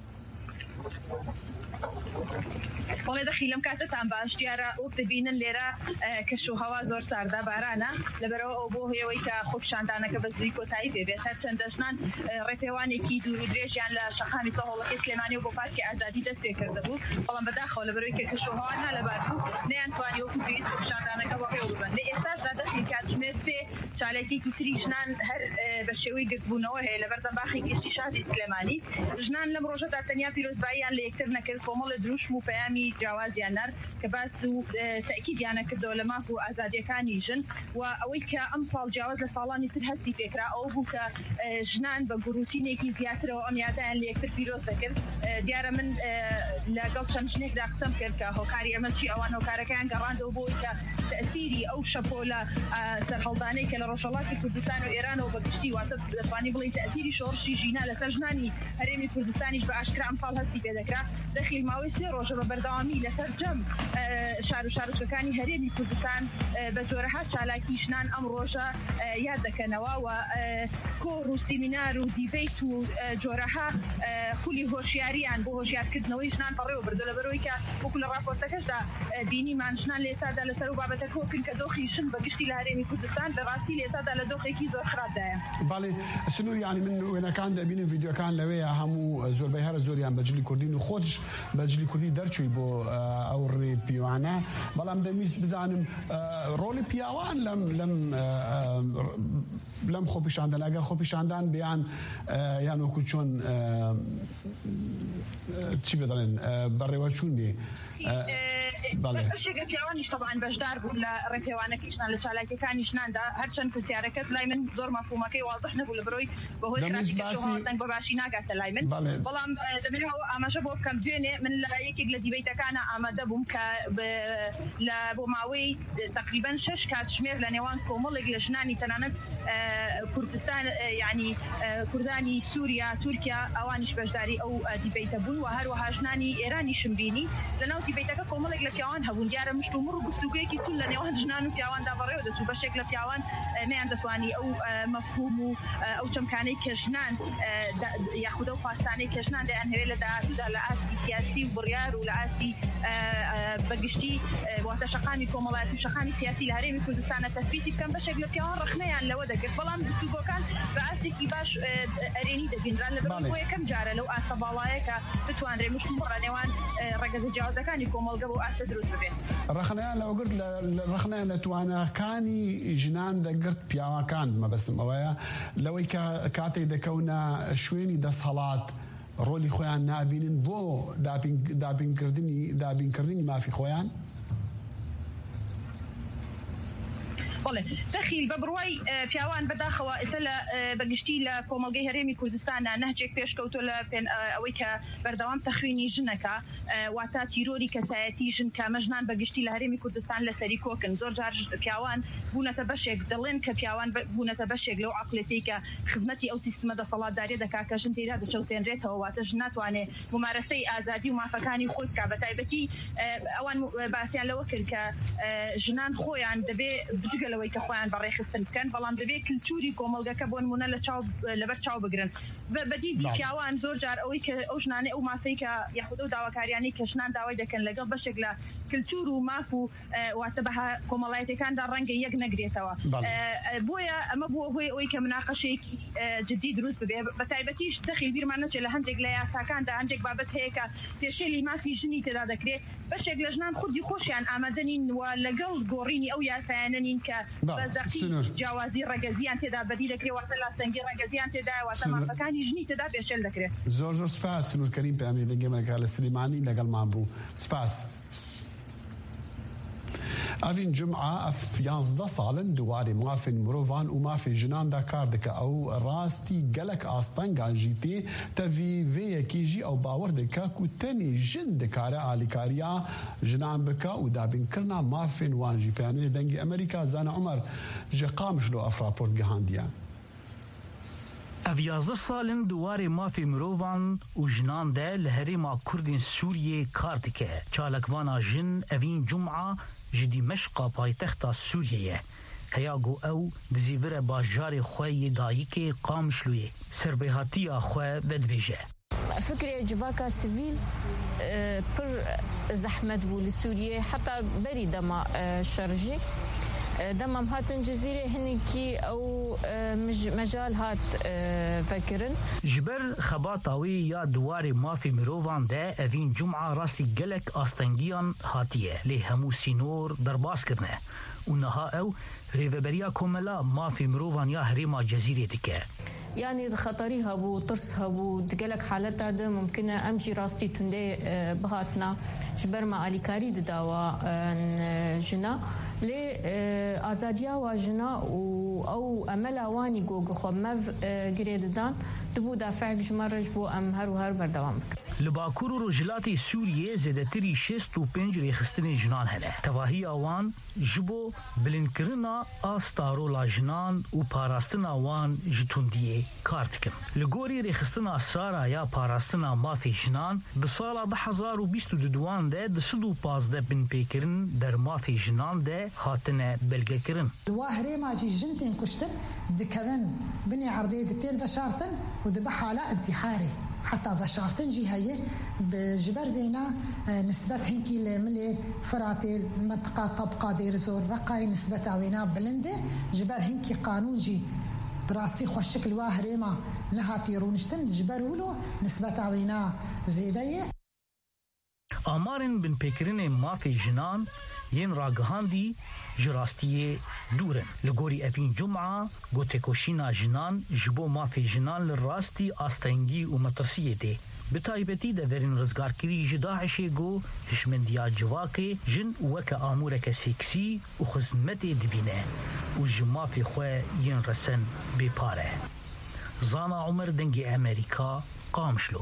وڵێ دەخیلم کاتتان باش دیارە وەک دەبینن لێرە کەش و هەوا زۆر ساردا بارانە لەبەرەوە ئەو بۆ هێوەی کە خۆپیشاندانەکە بە زووی کۆتایی پێبێت هەرچەندە ژنان ڕێپێوانێکی دوور و درێژیان لە شەقامی سەهۆڵەکەی سلێمانی و بۆ پارکی ئازادی دەست پێ کرده بوو بەڵام بەداخەوە لەبەرەوەی کە کەش و هەوان هەلەبار بوو نەیانتوانی وەکو پێویست خۆپیشاندانەکە بەڕێوە ببن. لە ئێستاشدا دەخیل کاتژمێر سێ چالێکێکی تری ژنان هەر بە شێوەی گرتبوونەوە هەیە لە بەردەمباخی گشتی شاری سلێمانی. ژنان لەم ڕۆژەدا تەنیا پیرۆزباییان لە یەکتر نەکرد کۆمەڵی دروشم و پەیامی جیاوازیان نەر کە باس و تەکیدیانە کردەوە لە ماف و ئازادیەکانی ژن و ئەوەی کە ئەم ساڵ جیاواز لە ساڵانی تر هەستی پێکرا ئەو بوو کە ژنان بە گروتینێکی زیاترەوە ئەم یادایان لە یەکتر پیرۆز دەکرد. دیارە من لەگەڵ چەند ژنێکدا قسەم کرد کە هۆکاری ئەمەشی ئەوان هۆکارەکەیان گەڕاندەوە بۆی کە تەئسیری ئەو شەپۆلە سەرهەڵدانەی کە لە ڕۆژهەڵاتی کوردستان و ئێرانەوە بەگشتی واتە دەتوانی بڵین تەئسیری شۆڕشی ژینە لەسەر ژنانی هەرێمی کوردستانیش بە ئاشکرا ئەم ساڵ هەستی پێ دەکرا. دەخیل ماوەی سێ ڕۆژە بە بەردەوامی لەسەر جەم شار و شارچوەکانی هەرێمی کوردستان بە جۆرەها چالاکی ژنان ئەم ڕۆژە یاد دەکەنەوە و کۆڕ و سیمینار و دیبیت و جۆرەها خولی هۆشیاریان بۆ هۆشیارکردنەوەی ژنان بەڕێوە بردە لەبەرەوەی کە وەکو لە راپۆرتەکەشدا بینیمان ژنان لە ئێستادا لەسەر و بابەتە کۆکن کە دۆخی ژن بەگشتی لە هەرێمی کوردستان بەڕاستی لە ئێستادا لە دۆخێکی زۆر خراپدایە. باڵێ سنوور یانی من وێنەکان دەبینم ڤیدیۆکان لەوەیە هەموو زۆربەی هەرە زۆریان بەجلی کوردین و خۆش بەجلی کوردی دەرچووی بۆ ئەو ڕێ پیوانە بەڵام دەویست بزانم ڕۆلی پیاوان لەم لەم لەم خۆپیشاندان ئەگەر خۆپیشاندان بیان یان وەکو چۆن چی بدەڵێن بەڕێوەچوون بێ شێگە پیاوانیش تەبعاً بەشدار بوون لە ڕێپێوانەکەی ژنان لە چالاکیەکانی ژناندا هەرچەند پرسیارەکەت لای من زۆر مەفهومەکەی وازح نەبوو لەبەرەوەی بەهۆی کراسیدەنگ بە باشی ناگاتە لای من بەڵام دەبێتەوە ئاماژە بۆ بکەم دوێنێ من لە یەکێک لە دیبیتەکانە ئامادە بووم کە لە بۆ ماوەی تقریباً شەش کاتژمێر لە نێوان کۆمەڵێک لە ژنانی تەنانەت کوردستان یعنی کوردانی سووریا تورکیا ئەوانیش بەشداری ئەو دیبیتە بوون و هەروەها ژنانی ئێرانیشم بینی لەناو دیبیتەکە کۆمەڵێک لە پیاوان هەبوون دیارە مشتومڕ و گفتوگویەکی تون لە نێوان ژنان و پیاواندا بەڕێوە دەچوو بەشێک لە پیاوان نەیان دەتوانی ئەو مەفهوم و ئەو چەمکانەی کە ژنان یاخودە و خواستانەی کە ژنان دەیانهەوێت لە داهاتوودا لە ئاستی سیاسی و بڕیار و لە ئاستی بەگشتی واتە شەقامی کۆمەڵایەتی و شەقامی سیاسی لە هەرێمی کوردستانە تەسبیتی بکەن بەشێک لە پیاوان ڕخنەیان لەوە دەکرد بەڵام گفتوگۆکان بە ئاستێکی باش ئەرێنی دەگەیەندران لەبەرەوەی بۆ یەکەم جارە لەو ئاستە باڵایە کە بتوانرێ مشتومڕ لە نێوان ڕێگەزە جیاوازەکانی کۆمەڵگە بۆ ئاستە دروست ببێت. ڕخنەیان لەوەگرت ڕخنەیان لە توانەکانی ژنان دەگرت پیاوەکان مەبەستم ئەوەیە لەوەی کە کاتێک دەکەونە شوێنی دەسەڵات ڕۆلی خۆیان نابینن بۆ دابینکردنی دابینکردنی مافی خۆیان. دەخیل بە بڕوای پیاوان بەداخەوە ئێستا لە بەگشتی لە کۆمەڵگەی هەرێمی کوردستانە نەهجێک پێشکەوتۆ لە ئەوەی کە بەردەوام تەخوێنی ژنەکە واتە تیرۆری کەسایەتی ژن کامە ژنان بەگشتی لە هەرێمی کوردستان لەسەری کۆکن زۆر جار پیاوان بوونەتە بەشێک دەڵێن کە پیاوان بوونەتە بەشێک لەو عەقڵەتی کە خزمەتی ئەو سیستمە دەسەڵاتداری دەکات کە ژن تێدا دەچەوسێنرێتەوە واتە ژن ناتوانێت ممارەسەی ئازادی و مافەکانی خۆی بکات بە تایبەتی ئەوان باسییان لەوە کرد کە ژنان خۆیان دەبێ بجگە لەوەی کە خۆیان بەڕێخستن بکەن بەڵام دەبێت کللتوری کۆمەڵگەکە بۆ نمونە لە چاو لەبەر چاو بگرن بەدیدی پیاوان زۆر جار ئەوەی کە ئەو ژنانە ئەو مافەی کە یاخود ئەو داواکاریانی کە ژنان داوای دەکەن لەگەڵ بەشێک لە کللتور و ماف و واتە بە کۆمەڵایەتەکاندا ڕەنگە یەک نەگرێتەوە بۆیە ئەمە بووە هۆی ئەوەی کە مناقەشەیەکی جدی دروست ببێ بە تایبەتیش دەخی بیرمان نەچێت لە هەندێک لە یاساکاندا هەندێک بابەت هەیە کە پێشێلی مافی ژنی تێدا دەکرێت بەشێک لە ژنان خودی خۆشیان ئامادەنین و لەگەڵ گۆڕینی ئەو یاسایانە نین کە بەزەقی جیاوازی ڕێگەزیان تێدا بەدی دەکرێت واتە لاسەنگی ڕێگەزیان تێدا واتە مافەکانی ژنی تێدا پێشێل دەکرێت. زۆر زۆر سپاس سنوور کەریم پەیامی دەنگێمەکە لە سلێمانی لەگەڵمان بوو. سپاس. ئەڤین جمعە ئەف یانزدە ساڵن دووارێ مافên مرۆڤان û mafê jinan da kar dike ew rastî gelek astengan jî tê tevî vêyekê jî ew bawer dike ku tenê jin dikare alîkariya jinan bike û dabînkirina mafên wan jî. Peyanîrê dengê Amerîka Zana Umer ji Qamişlo ev rapor gihandiye. Ev yazdeh salên duwarê mafê mirovan û jinan de li herêma Kurdên Sûriyê kar dike. Çalekvana jin evîn cum'a ji Dîmeşqa paytexta Sûriyeyê heya got ew dizîvire bajarê xwe yê dayîkê Qamişloyê serbêhatiya xwe vedibêje. فكرة جواكا سيفيل پر زحمت بو لسوريا حتى بري دما شرجي دمام هاتن جزيرة هنكي أو مجال هات فكرن جبر خباطاوي يا دواري مافي مروفان ده أفين جمعة راسي جلك أستنجيان هاتيه لي همو سينور درباس كرنه ونها أو ريفبريا كوملا مافي مروفان يا هريما جزيرة دكه يعني خطري هبو طرس هبو دقلك حالتها ده ممكن أمشي راستي تندي بهاتنا جبر ما أليكاري داوا جنا لي آزاديا وجنا أو أملا واني جوجو خمف جريدان تبو دافع بجمرج بو أم هر وهر بردوام لباكور و رجلاتي سوريا زدتري شست و پنج ريخستن جنان هنه تواهي آوان جبو بلنكرنا آستارو لا جنان و پاراستنا وان جتونديه كارتكم لغوري ريخستنا سارا يا پاراستنا مافي جنان بسالا ده هزار و بیست و دوان ده ده سدو پازده بن پیکرن در مافي جنان ده هاتنه بلگه کرن دواهري ما جي جنتين كشتن دكوان بني عرضي دتين فشارتن و دبحالا انتحاري حتى فشارتن جي هي بجبر فينا نسبة هنكي لملي فراتي المنطقة طبقة دير زور رقاي نسبة وينا بلنده جبر هنكي قانون جي براسي خوشك الواهري ما نهاتي رونشتن جبر ولو نسبة وينا زيدية آمارن بن پیکرین مافی جنان ین راگهاندی جراستیه دورن لگوری افین جمعه گوتکوشینا جنان جبو مافی جنان لراستی آستنگی و مترسیه ده بتایبتی ده ورین رزگارکری جداعشه گو هشمندیا جواکه جن وک آمورک سیکسی و خزمت دبینه و جمافی خواه ین رسن بپاره. زانا عمر دنگی امریکا قامشلو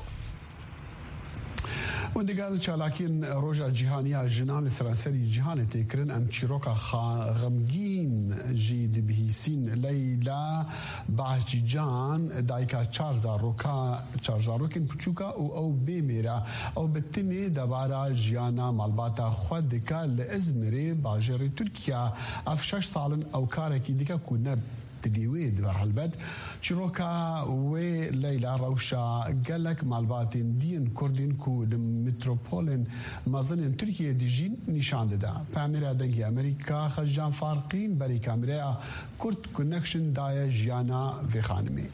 وندقال چالاکین روژا جیهانیا جنان سرانسری جیهان تکرن ام چیروکا غمگین جید بهیسین لیلا بحجی جان دایکا چارزار روکا چارزار روکن پچوکا او او بیمیرا او بتنی دبارا جیانا مالباتا خود دکا لازمری باجر ترکیا اف شش سالن او کارکی دکا کنب تقيويد برحلبد شروكا وليلى روشا قالك مالباتين دين كردين كو متروبولين مازن تركيا ديجين نشان دا باميرا دنجي امريكا خجان فارقين بري كاميرا كرد كونكشن دايا جيانا في خانمي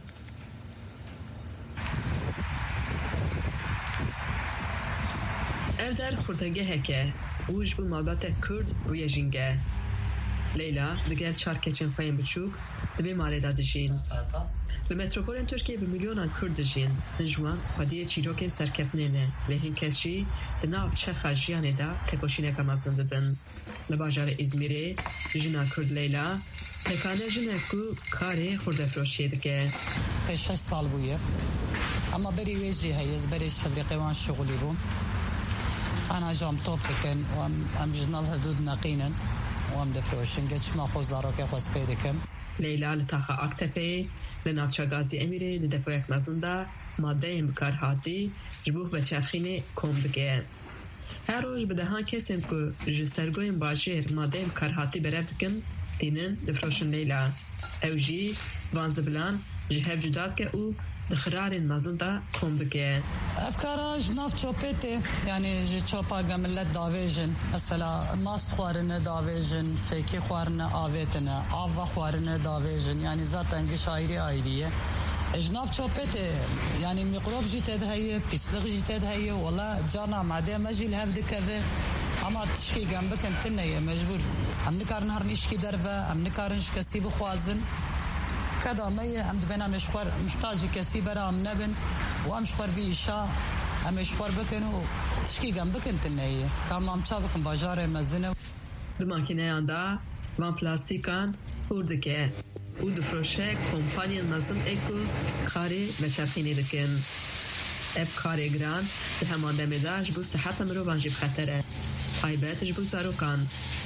اردر خردگه هکه اوج بو مالبات کرد روی جنگه لیلا دگل چار کچن خوین بچوک دبی مالی دادجین به متروپولین ترکیه به میلیونان کرد دجین نجوان خودی چیروکین سرکفنینه لهین کسجی دناب چرخ جیانه دا تکوشینه کمازن دادن لباجار ازمیره جنا کرد لیلا تکانه جنه کو کاری خورده فروشیه دکه شش سال بویه اما بری ویجی هیز بریش فبریقی وان شغلی بوم انا جام توب بکن و ام جنال حدود نقینن وام دفروشن گچ ما خوزارو که خواست پیدکم لیلا لتاخا اکتفه لناوچا گازی امیره لدفویک مزنده ماده ام بکار هاتی جبوف و چرخینه کم بگه هر روز بدهان کسیم که جو سرگویم باجر ماده ام بکار هاتی برد دکن تینن دفروشن لیلا اوجی وانزبلان جهب جداد که او دخرار نازن دا کم بکه افکارا جناف چوپیتی یعنی جی چوپا گملت داویجن مثلا ماست خوارنه داویجن فیکی خوارنه آویتنه آوا خوارنه داویجن یعنی ذات انگی شاعری آیریه جناف چوپیتی یعنی میقروب جیتد هیه پیسلق جیتد هیه والله جانا معده مجیل هفده که اما تشکی گم بکن تنه مجبور ام نکارن هر نیشکی دربه ام نکارنش کسی بخوازن كذا مية أم دبنا مشوار محتاج كسي برا أم نبن وأم شوار في إشاء أم مشوار بكنو تشكي جنب بكن تناية كان ما متشابك بجارة مزنة دماكينة عندها وان بلاستيكان وردكه ودفروشة كومبانيا نظم إكو كاري وشافيني دكن أب كاري جران بهمان دمداش بو صحة مروان جيب خطره حيبات جبو ساروكان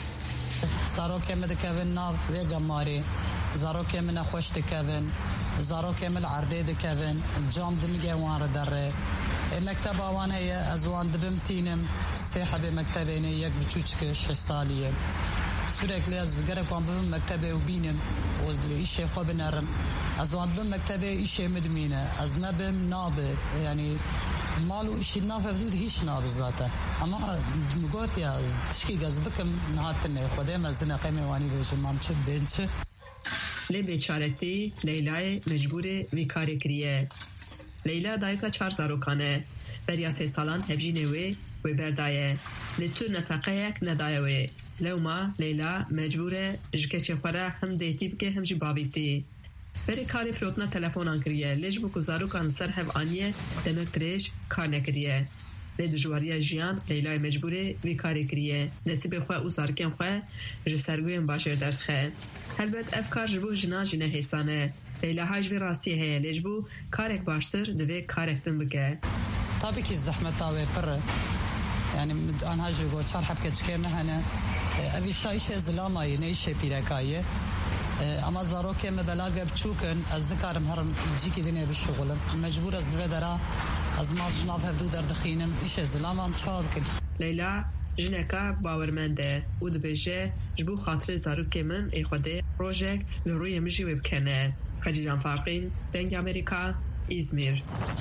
ساروكي مدكابن ناف ويجا ماري زاروكي من خوش دكابن زاروكي من عردي دكابن جام دنجي وان ردره المكتب وان هي ازوان دبمتينم سيحة بمكتبيني يك بچوچك شش سالية سوريكلي از گرك وان بم مكتبي وبينم وزلي إشي خو بنرم ازوان بم مكتبي إشي مدمينة از نبم نابه يعني مالو إشي نافع بدود هيش ناب ذاته أما مقولت يا تشكي جز بكم نهاتني خدای مزدنا قيمة واني بيجي مامچه بينچه لی بیچارتی لیلای مجبور ویکاری کریه. لیلا دایکا چهار زاروکانه بریا سه سالان هبجی نوی و بردایه لی تو نفقه یک ندایه وی لو ما لیلا مجبوره جکه چه خوره هم دیتی بکه هم جی بابیتی بری کاری فلوتنا تلفونان کریه لیج بکو زاروکان سر هف آنیه دمک تریش کار نکریه لی دجواری جیان لیلای مجبوره ویکاری کریه نصیب خواه او زارکن خواه جسرگوین باشر درد خواه هلبت افکار جبو جنا جنه حسانه لیلا هاج بی راستی هیا لیجبو کارک باشتر دوی کارک دن بگه طبعا که زحمت تاوی پر يعني أنا هاجي قلت شرح بكتش كم هنا أبي شايش زلامة نيش بيركاية أما زارو كم بلاقة بتشوكن أذكر مهرم جيكي دنيا بالشغل مجبور أزدوي درا أزمات جناف هبدو در دخينم إيش زلامة مشاركن ليلى جنكا باورمنده و دبجه جبو خاطر زارو كمن اي خوده بروجيك لروي مجي وبكنه خديجة فارقين دنج أمريكا إزمير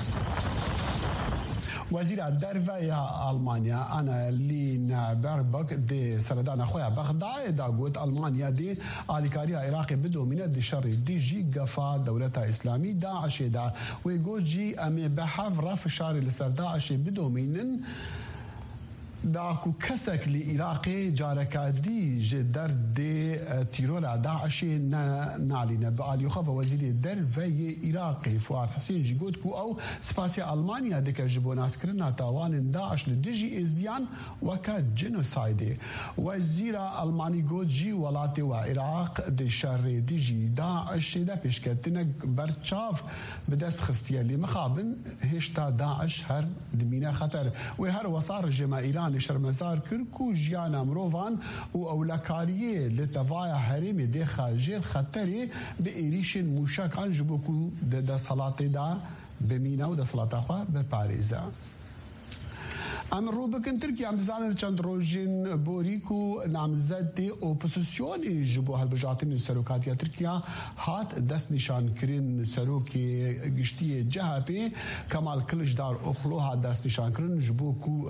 وزير الدرفة ألمانيا أنا لين بربك دي سردان أخويا بغداد دا قلت ألمانيا دي آليكاريا عراقي بدو من الدشر دي جي قفا دولتها إسلامي داعش دا ويقول جي أمي بحف رف شاري لسرداعش بدو من داكو كسك لإراقي جاركادي جدر دي تيرولا داعش نالينا بقال يخاف وزير الدر في إراقي فؤاد حسين جيقودكو أو سباسي ألمانيا ديكا جبو ناس كرنا تاوان داعش لديجي إزديان وكا جينوسايدي وزير ألماني قود جي ولاتي وإراق دي شر ديجي داعش دا بيشكتنك برشاف بدست خستيا اللي مخابن هشتا داعش هر دمينا خطر وهر وصار جما إيران شرمزار كركو جيانا مروفان و أولاكاريه لتفايا حريمي ديخا جير خطري بإيريشن موشاك عن جبوكو دا صلاة دا بمينا و دا صلاة أخوة بباريزا ام روبكن تركيا عم تزعل چند روجين بوريكو نامزد دي اوبوزيسيون جبو هالبجاتين سروكاتيا تركيا هات دست نشان كرين سروكي گشتي جهبي كمال كلش دار اخلو هات دست نشان كرين جبوكو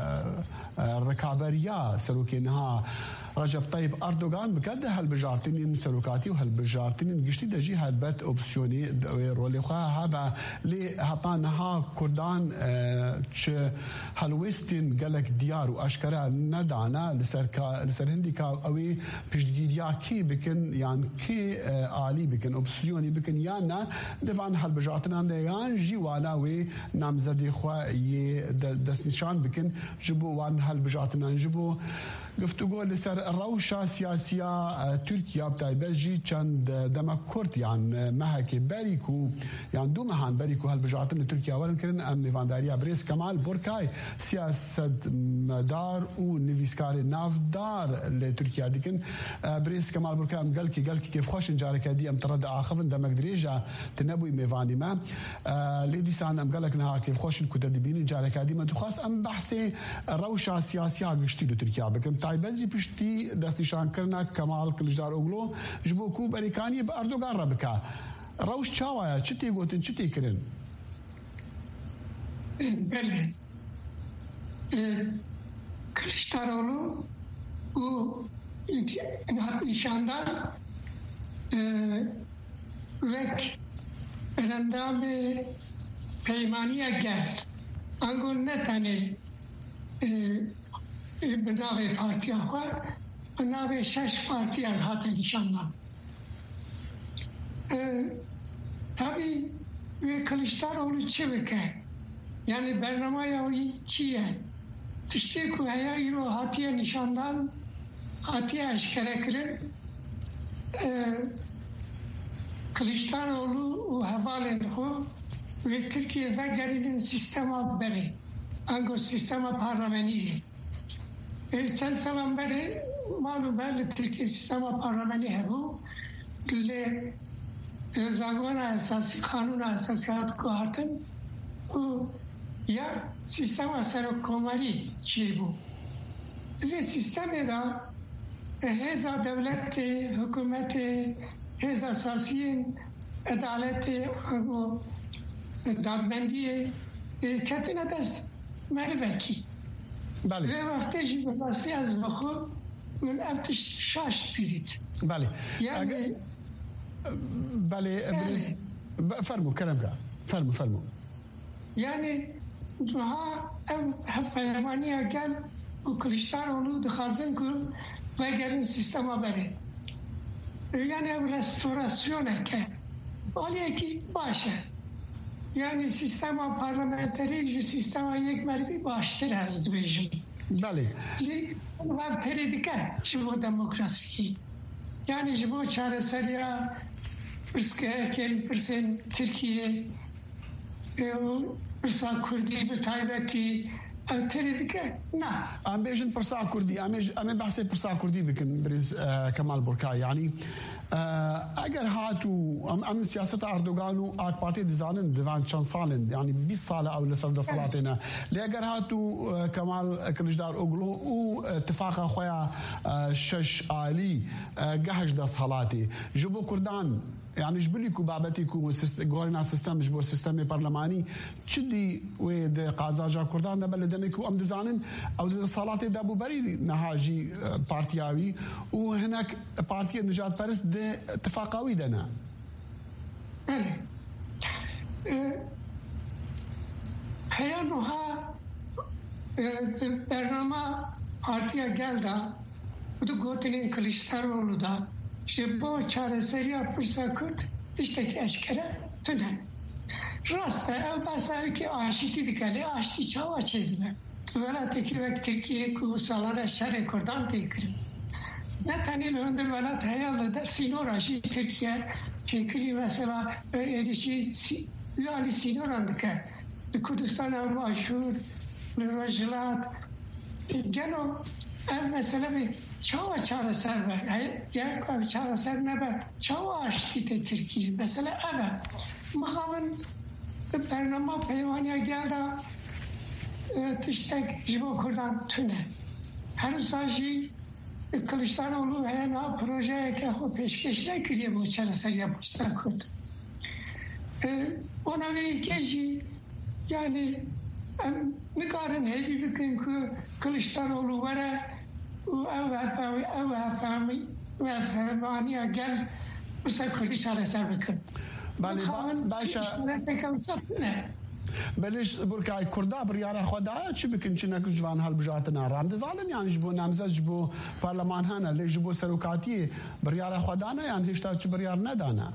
ركابريا سروكي نها رجب طيب أردوغان بكد هالبجارتين سلوكاتي وهالبجارتين قشتي دجي هالبت أوبسيوني رولي خواه هذا لي هطانها كردان تش هالويستين قالك ديار وأشكرا ندعنا لسر لسر هندي كا أوي بيشتجيريا كي بكن يعني كي عالي بكن أوبسيوني بكن يانا دفعن هالبجارتين عند يان جي والا وي نامزدي خواه ي دسنشان بكن جبو وان هالبجارتين جبو گفتگو لسر روشا سیاسیا ترکیا بتاعی بلجی چند دما کرد يعني مهک بریکو يعني دو مهان بریکو هالبجاتن ترکیا ورن کرن ام میوانداریا بریس کمال برکای سیاست مدار و نویسکار نافدار لترکیا دیکن بریس کمال برکای ام قال کی قال کی كيف خوش جارك دي ام ترد اخر دمك دريجه تنبوي ميفاني ما ليدي سان ام قال لك نها كيف خوش كنت دبين جارك دي ما تخص ام بحثي روشا سياسيه قشتي تركيا بكم تایبەتی پشتی دەستنیشانکردنا کەماڵ کلیژداروگلۆ ji bo ku Berîkaniyê bi Erdogan re bike. Rewş çawa ye? Çi tê gotin, çi tê kirin? Belê. Kılıçdaroğlu bu nişandan vek endamı peymaniye gel. Angon ne tane binave partiye var, binave şeş partiye hatı nişandan. Tabii ve Kılıçdaroğlu çivike. Yani bernamaya çiye. Tişte ku haya iro hatiye nişandan hatiye eşkere kirin. Kılıçdaroğlu o havalen ho ve Türkiye'de gelinin sistema beri. Ango sistema parlameniye. Çel salam beri malum beri Türkiye sistema parlameniye bu. Le zagona esası, kanuna esasiyat ku artın o ya sistema serokkomari çi bu. Ve sisteme da heza devleti, hükümeti, heza sasiyin, adaleti, dadmendiye ketine dest merveki. Ve vakti jibası az bakı من ابتش شاش تريد. بالي. يعني بالي فرموا كلامك فرموا فرموا. يعني جها ام حفلمانية قال وكريستيانو دخازن كل ويجرين سيستما بري. يعني ام رستوراسيونه که ولی کی باشه. يعني سيستما پارلمانتری جو سيستما یک مردی باشتر از دویجم. بله. لی وقت تریدیکه شبو دموکراسی. يعني جبو چاره سریا برسکه که برسن ترکیه برسا کردی به تایبتی تریدیکه نه. ام بیشن برسا کردی ام ام بحث برسا کردی بکن برز کمال برکای يعني اگر هاتو ام ام سیاست اردوغان و اک پارتی دزانن دوان چند سالن يعني بیست سال او لسر دسلاتنا لی اگر هاتو کمال کلجدار اوغلو او اتفاق خویا شش عالی گهج دسلاتی جبو کردان يعني جبلي كو بابتي كو غورنا سيستم جبو سيستم برلماني تشدي ويد قازاجا كردان ده بلدني كو ام دزانن او د صلاه د ابو بري نهاجي بارتياوي وهناك بارتي نجات باريس ده اتفاقاوي دنا هيا نوها برنامه بارتيا gelda bu da gotini Kılıçdaroğlu da Şebo çareseriya pırsa Kürt işteki eşkere tünen. Rasta ev basavi ki aşiti dikali aşti çava çedime. Vela teki vek Türkiye kuhusalara şer kurdan tekirim. Ne tanil öndür vela hayal eder sinor aşı Türkiye çekili mesela erişi yali sinor andike. Kurdistan ev aşur, Rajlat, geno ev mesela bir çava çareser var. Ya kav çareser ne be? Çava aşkite Türkiye. Mesela evet. Mahavın bernama peyvaniye geldi. Tiştek jibo kurdan tüne. Her saji Kılıçdaroğlu hena projeye ki o peşkeşle kiriye bu çareser yapmışsa kurdu. Ona ve ilkeci yani nikarın hedi bikin ki Kılıçdaroğlu vere و او افامی او افامی و افامی اگر بسیار کردی چاره سر بکن. بله باشه. بلش برکای کردا بریاره خدا چی بکن چی نکن جوان حال بجات نرام دزالن یعنی جبو نامزد جبو پارلمان هنه لی جبو سروکاتی بریاره خدا نه یعنی هیچ تا چی بریار ندانه.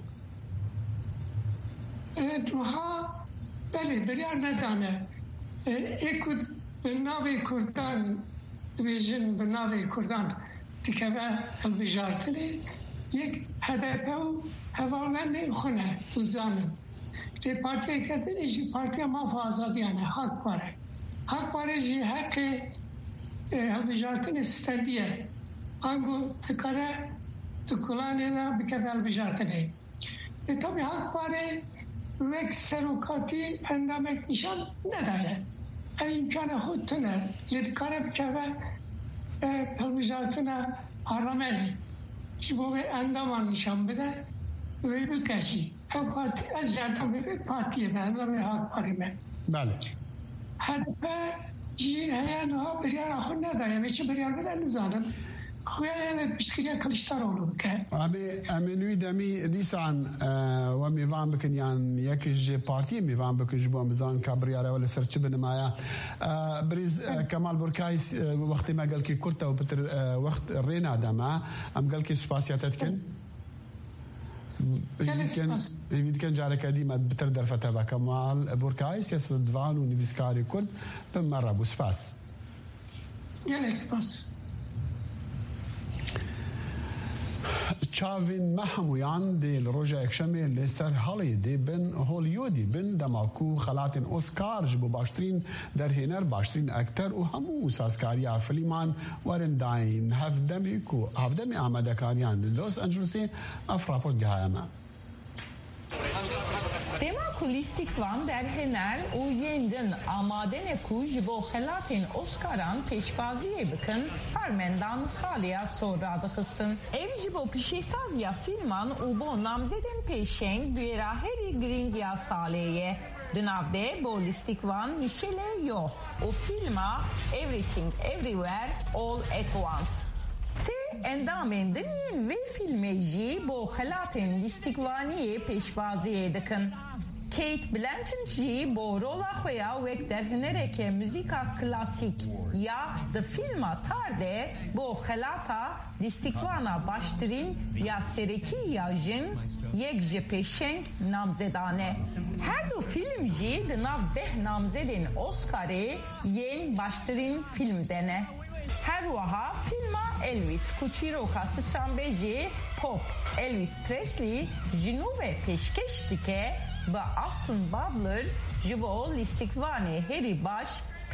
دوها بله بریار ندانه. اکود ناوی کردان ویژن به نام کردان تکبه الویجارتنی یک هدف او هوامند خونه وزانم. لی پارتی کردن ایشی پارتی ما فازادیانه حق پاره. حق پاره جی حق الویجارتنی سندیه. آنگو تکره تکلانه دا بکده الویجارتنی. لی تابی حق پاره وک سروکاتی اندامک نشان نداره. امکان خود تونه. لی تکره بکده پلویزاتنا پارلمانی شبوه اندامان نشان بده وی بکشی او پارتی از جانم به پارتی من و به حق پاری من بله حتی جی هیان ها بریار آخون نداره میشه بریار بدن نزانم خواه بشکریه کلشتاروğlu بکن امی امینوی دمی دیسان و میوان بکن یعنی یکیش پارتی میوان بکن جبو مزان کابریاره ولی سرچه بنمایا بریز کمال برکایس وقتی ما قال کی کرتا و بتر وقت رینا دما ام قال کی سپاسیاتت کن يمكن يمكن جارك قديمة بتردر فتبع كمال بركايس يصدفان ونفسكاري كل بمرة بوسباس يلا سباس چاوین محمویان دیل روژه اکشمی لسر حالی دی بن هولیودی بن دماکو خلاتین اسکار جبو باشترین در هنر باشترین اکتر و همو سازکاریا فلیمان ورنداین هفدمی کو هفدمی آمده کاریان لوس انجلسی افراپورت گهایما Demak listikvan der hener u yendin amadene ku jibo xelatin Oscaran peşbaziye bakın Armendan xaliya sorradı xısın. Ev jibo pişesaz ya filman u bo namzeden peşeng düera heri gringya saleye. Dınavde bo listikvan mişele yo. O filma Everything Everywhere All at Once. Se endamendin yen ve filmeji bo xelatin listikvaniye peşbaziye dikın. Kate Blanchett bo rola xoya vek derhinereke müzika klasik ya the filma tarde bo xelata listikvana baştirin ya sereki ya jin yek je peşeng namzedane. Her du filmji de nav deh namzedin Oscar'e yen baştirin film dene. Her vaha filma Elvis Kuchiroka Strambeji Pop Elvis Presley Jinuve peşkeş dike ve Aston Butler jibo listikvani heri baş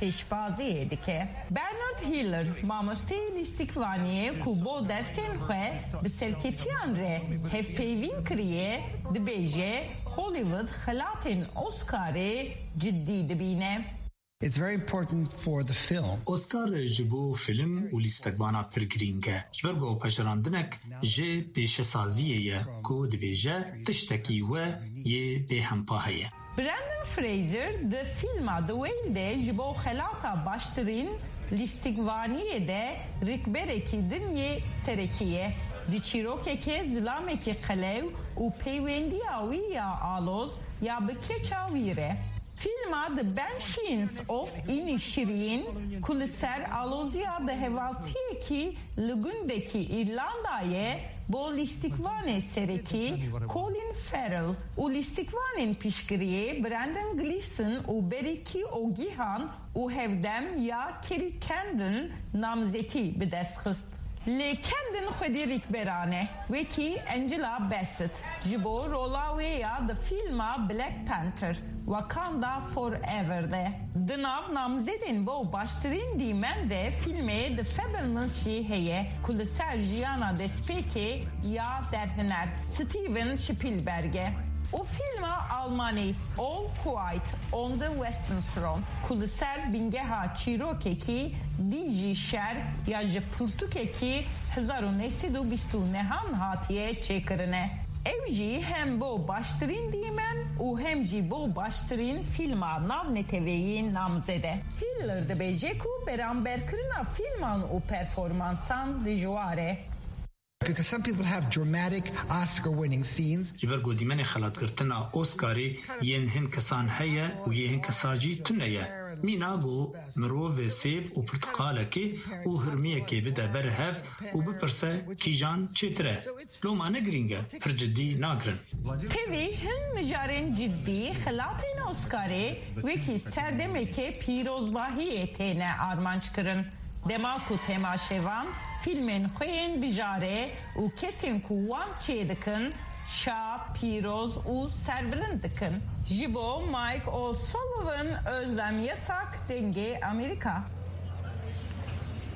peşbazi dike. Bernard Hiller mamoste listikvaniye kubo dersen xwe bi serketiyan re hevpeyvin kriye dibeje Hollywood xelatin Oscar'e ciddi dibine. It's very important for the film. Oscar jibo film u listekbana pirgiringe. Jbergo peşerandinek je peşesaziye ku dibêje tiştekî we yê bêhempa heye. Brendan Fraser de filma The Whale jibo xelata baştirin listikvaniye de rikberekî din yê serekiye. Di çîrokeke zilamekî qelew û peywendiya wî ya aloz ya bi keça wî re. Filma The Banshees of Inisherin kuliser alozya de hevaltiyeki lügündeki İrlanda'ye bo listikvane sereki Colin Farrell u listikvanin pişkiriye Brendan Gleeson u beriki o gihan u hevdem ya Kerry Condon namzeti bidestxist. Le kendin xwedirik berane weki Angela Bassett jibo rola ve ya the filma Black Panther Wakanda Forever'de. Dınav namzedin bo baştirin dimen de filme The Fabelmans şi heye kuliser jiyana despeke ya derhiner Steven Spielberg'e. O filma Almani All Quiet on the Western Front kuliser bingeha çirokeki diji şer ya jepultukeki hezarun esidu bistu nehan hatiye çekirine. Evji hem bo baştirin dimen u hem ji bo baştirin filma navneteveyi namzede. Hiller de bejeku beraber kırına filman u performansan de joare. Because some people have dramatic Oscar-winning scenes. Jibergo dimene xelatgirtina Oscar'ê yên hin kesan heye û yê hin kesajî tuneye. Mîna got mirov sêv û pirtiqalekê û hirmiyekê bide ber hev û bipirse kîjan çêtir e. Loma ne giring e, pir ciddî nagirin. Tevî hin mijarên ciddî xelatên Oscar'ê wekî serdemeke pîrozbahiyê têne armanc kirin. Dema ku temaşevan filmên xwe yên bijare û kesên ku wan çê dikin şa, pîroz û serbilind dikin. Ji bo Mike O'Sullivan özlem yasak dengê Amerika.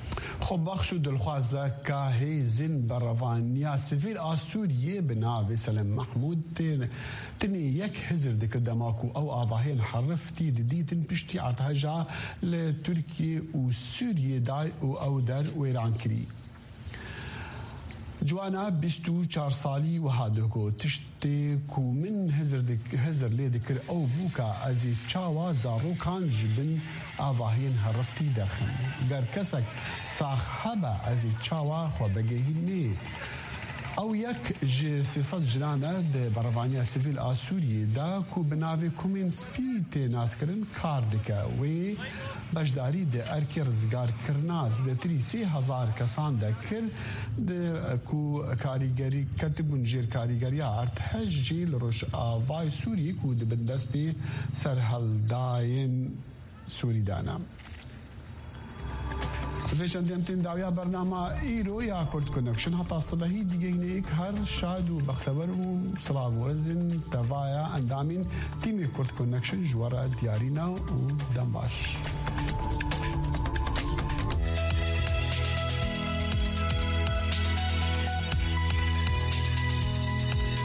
خب بخش دلخوازه که هیزن بروانیا سفیر آسوریه بناوی سلام محمود تنی یک هزر دکر دماکو او آواهین حرفتی دیدن پشتی ارتهجا لترکیه و سوریه دای و او در و ایران کری جوانا بیست و چهار سالی و هادوکو تشتی کو من هزر هزر لی دکر او بوکا ازی چاوا زارو کان جبن آواهین حرفتی درخن گر کسک صاحبه ازی چاوا خو بگهی نید او یک ج سیصد جنانه ده بروانیا سیویل آسوریه دا کو بناوی کومین سپیت ناسکرن کار دکه وی بجداری ده ارکی رزگار کرناز ده تری سی هزار کسان ده کر ده کو کاریگری کتبون جیر کاریگری ارتهج جیل روش آوای سوری کو ده بندستی سرحلداین سوری دانم فیشندیم تیم داویا برنامه ایرو یا کرد کنکشن حتی صبحی دیگه اینه ایک هر شاد و بختبر و سراغ ورزن توایا اندامین تیم کرد کنکشن جوارا دیارینا و دنباش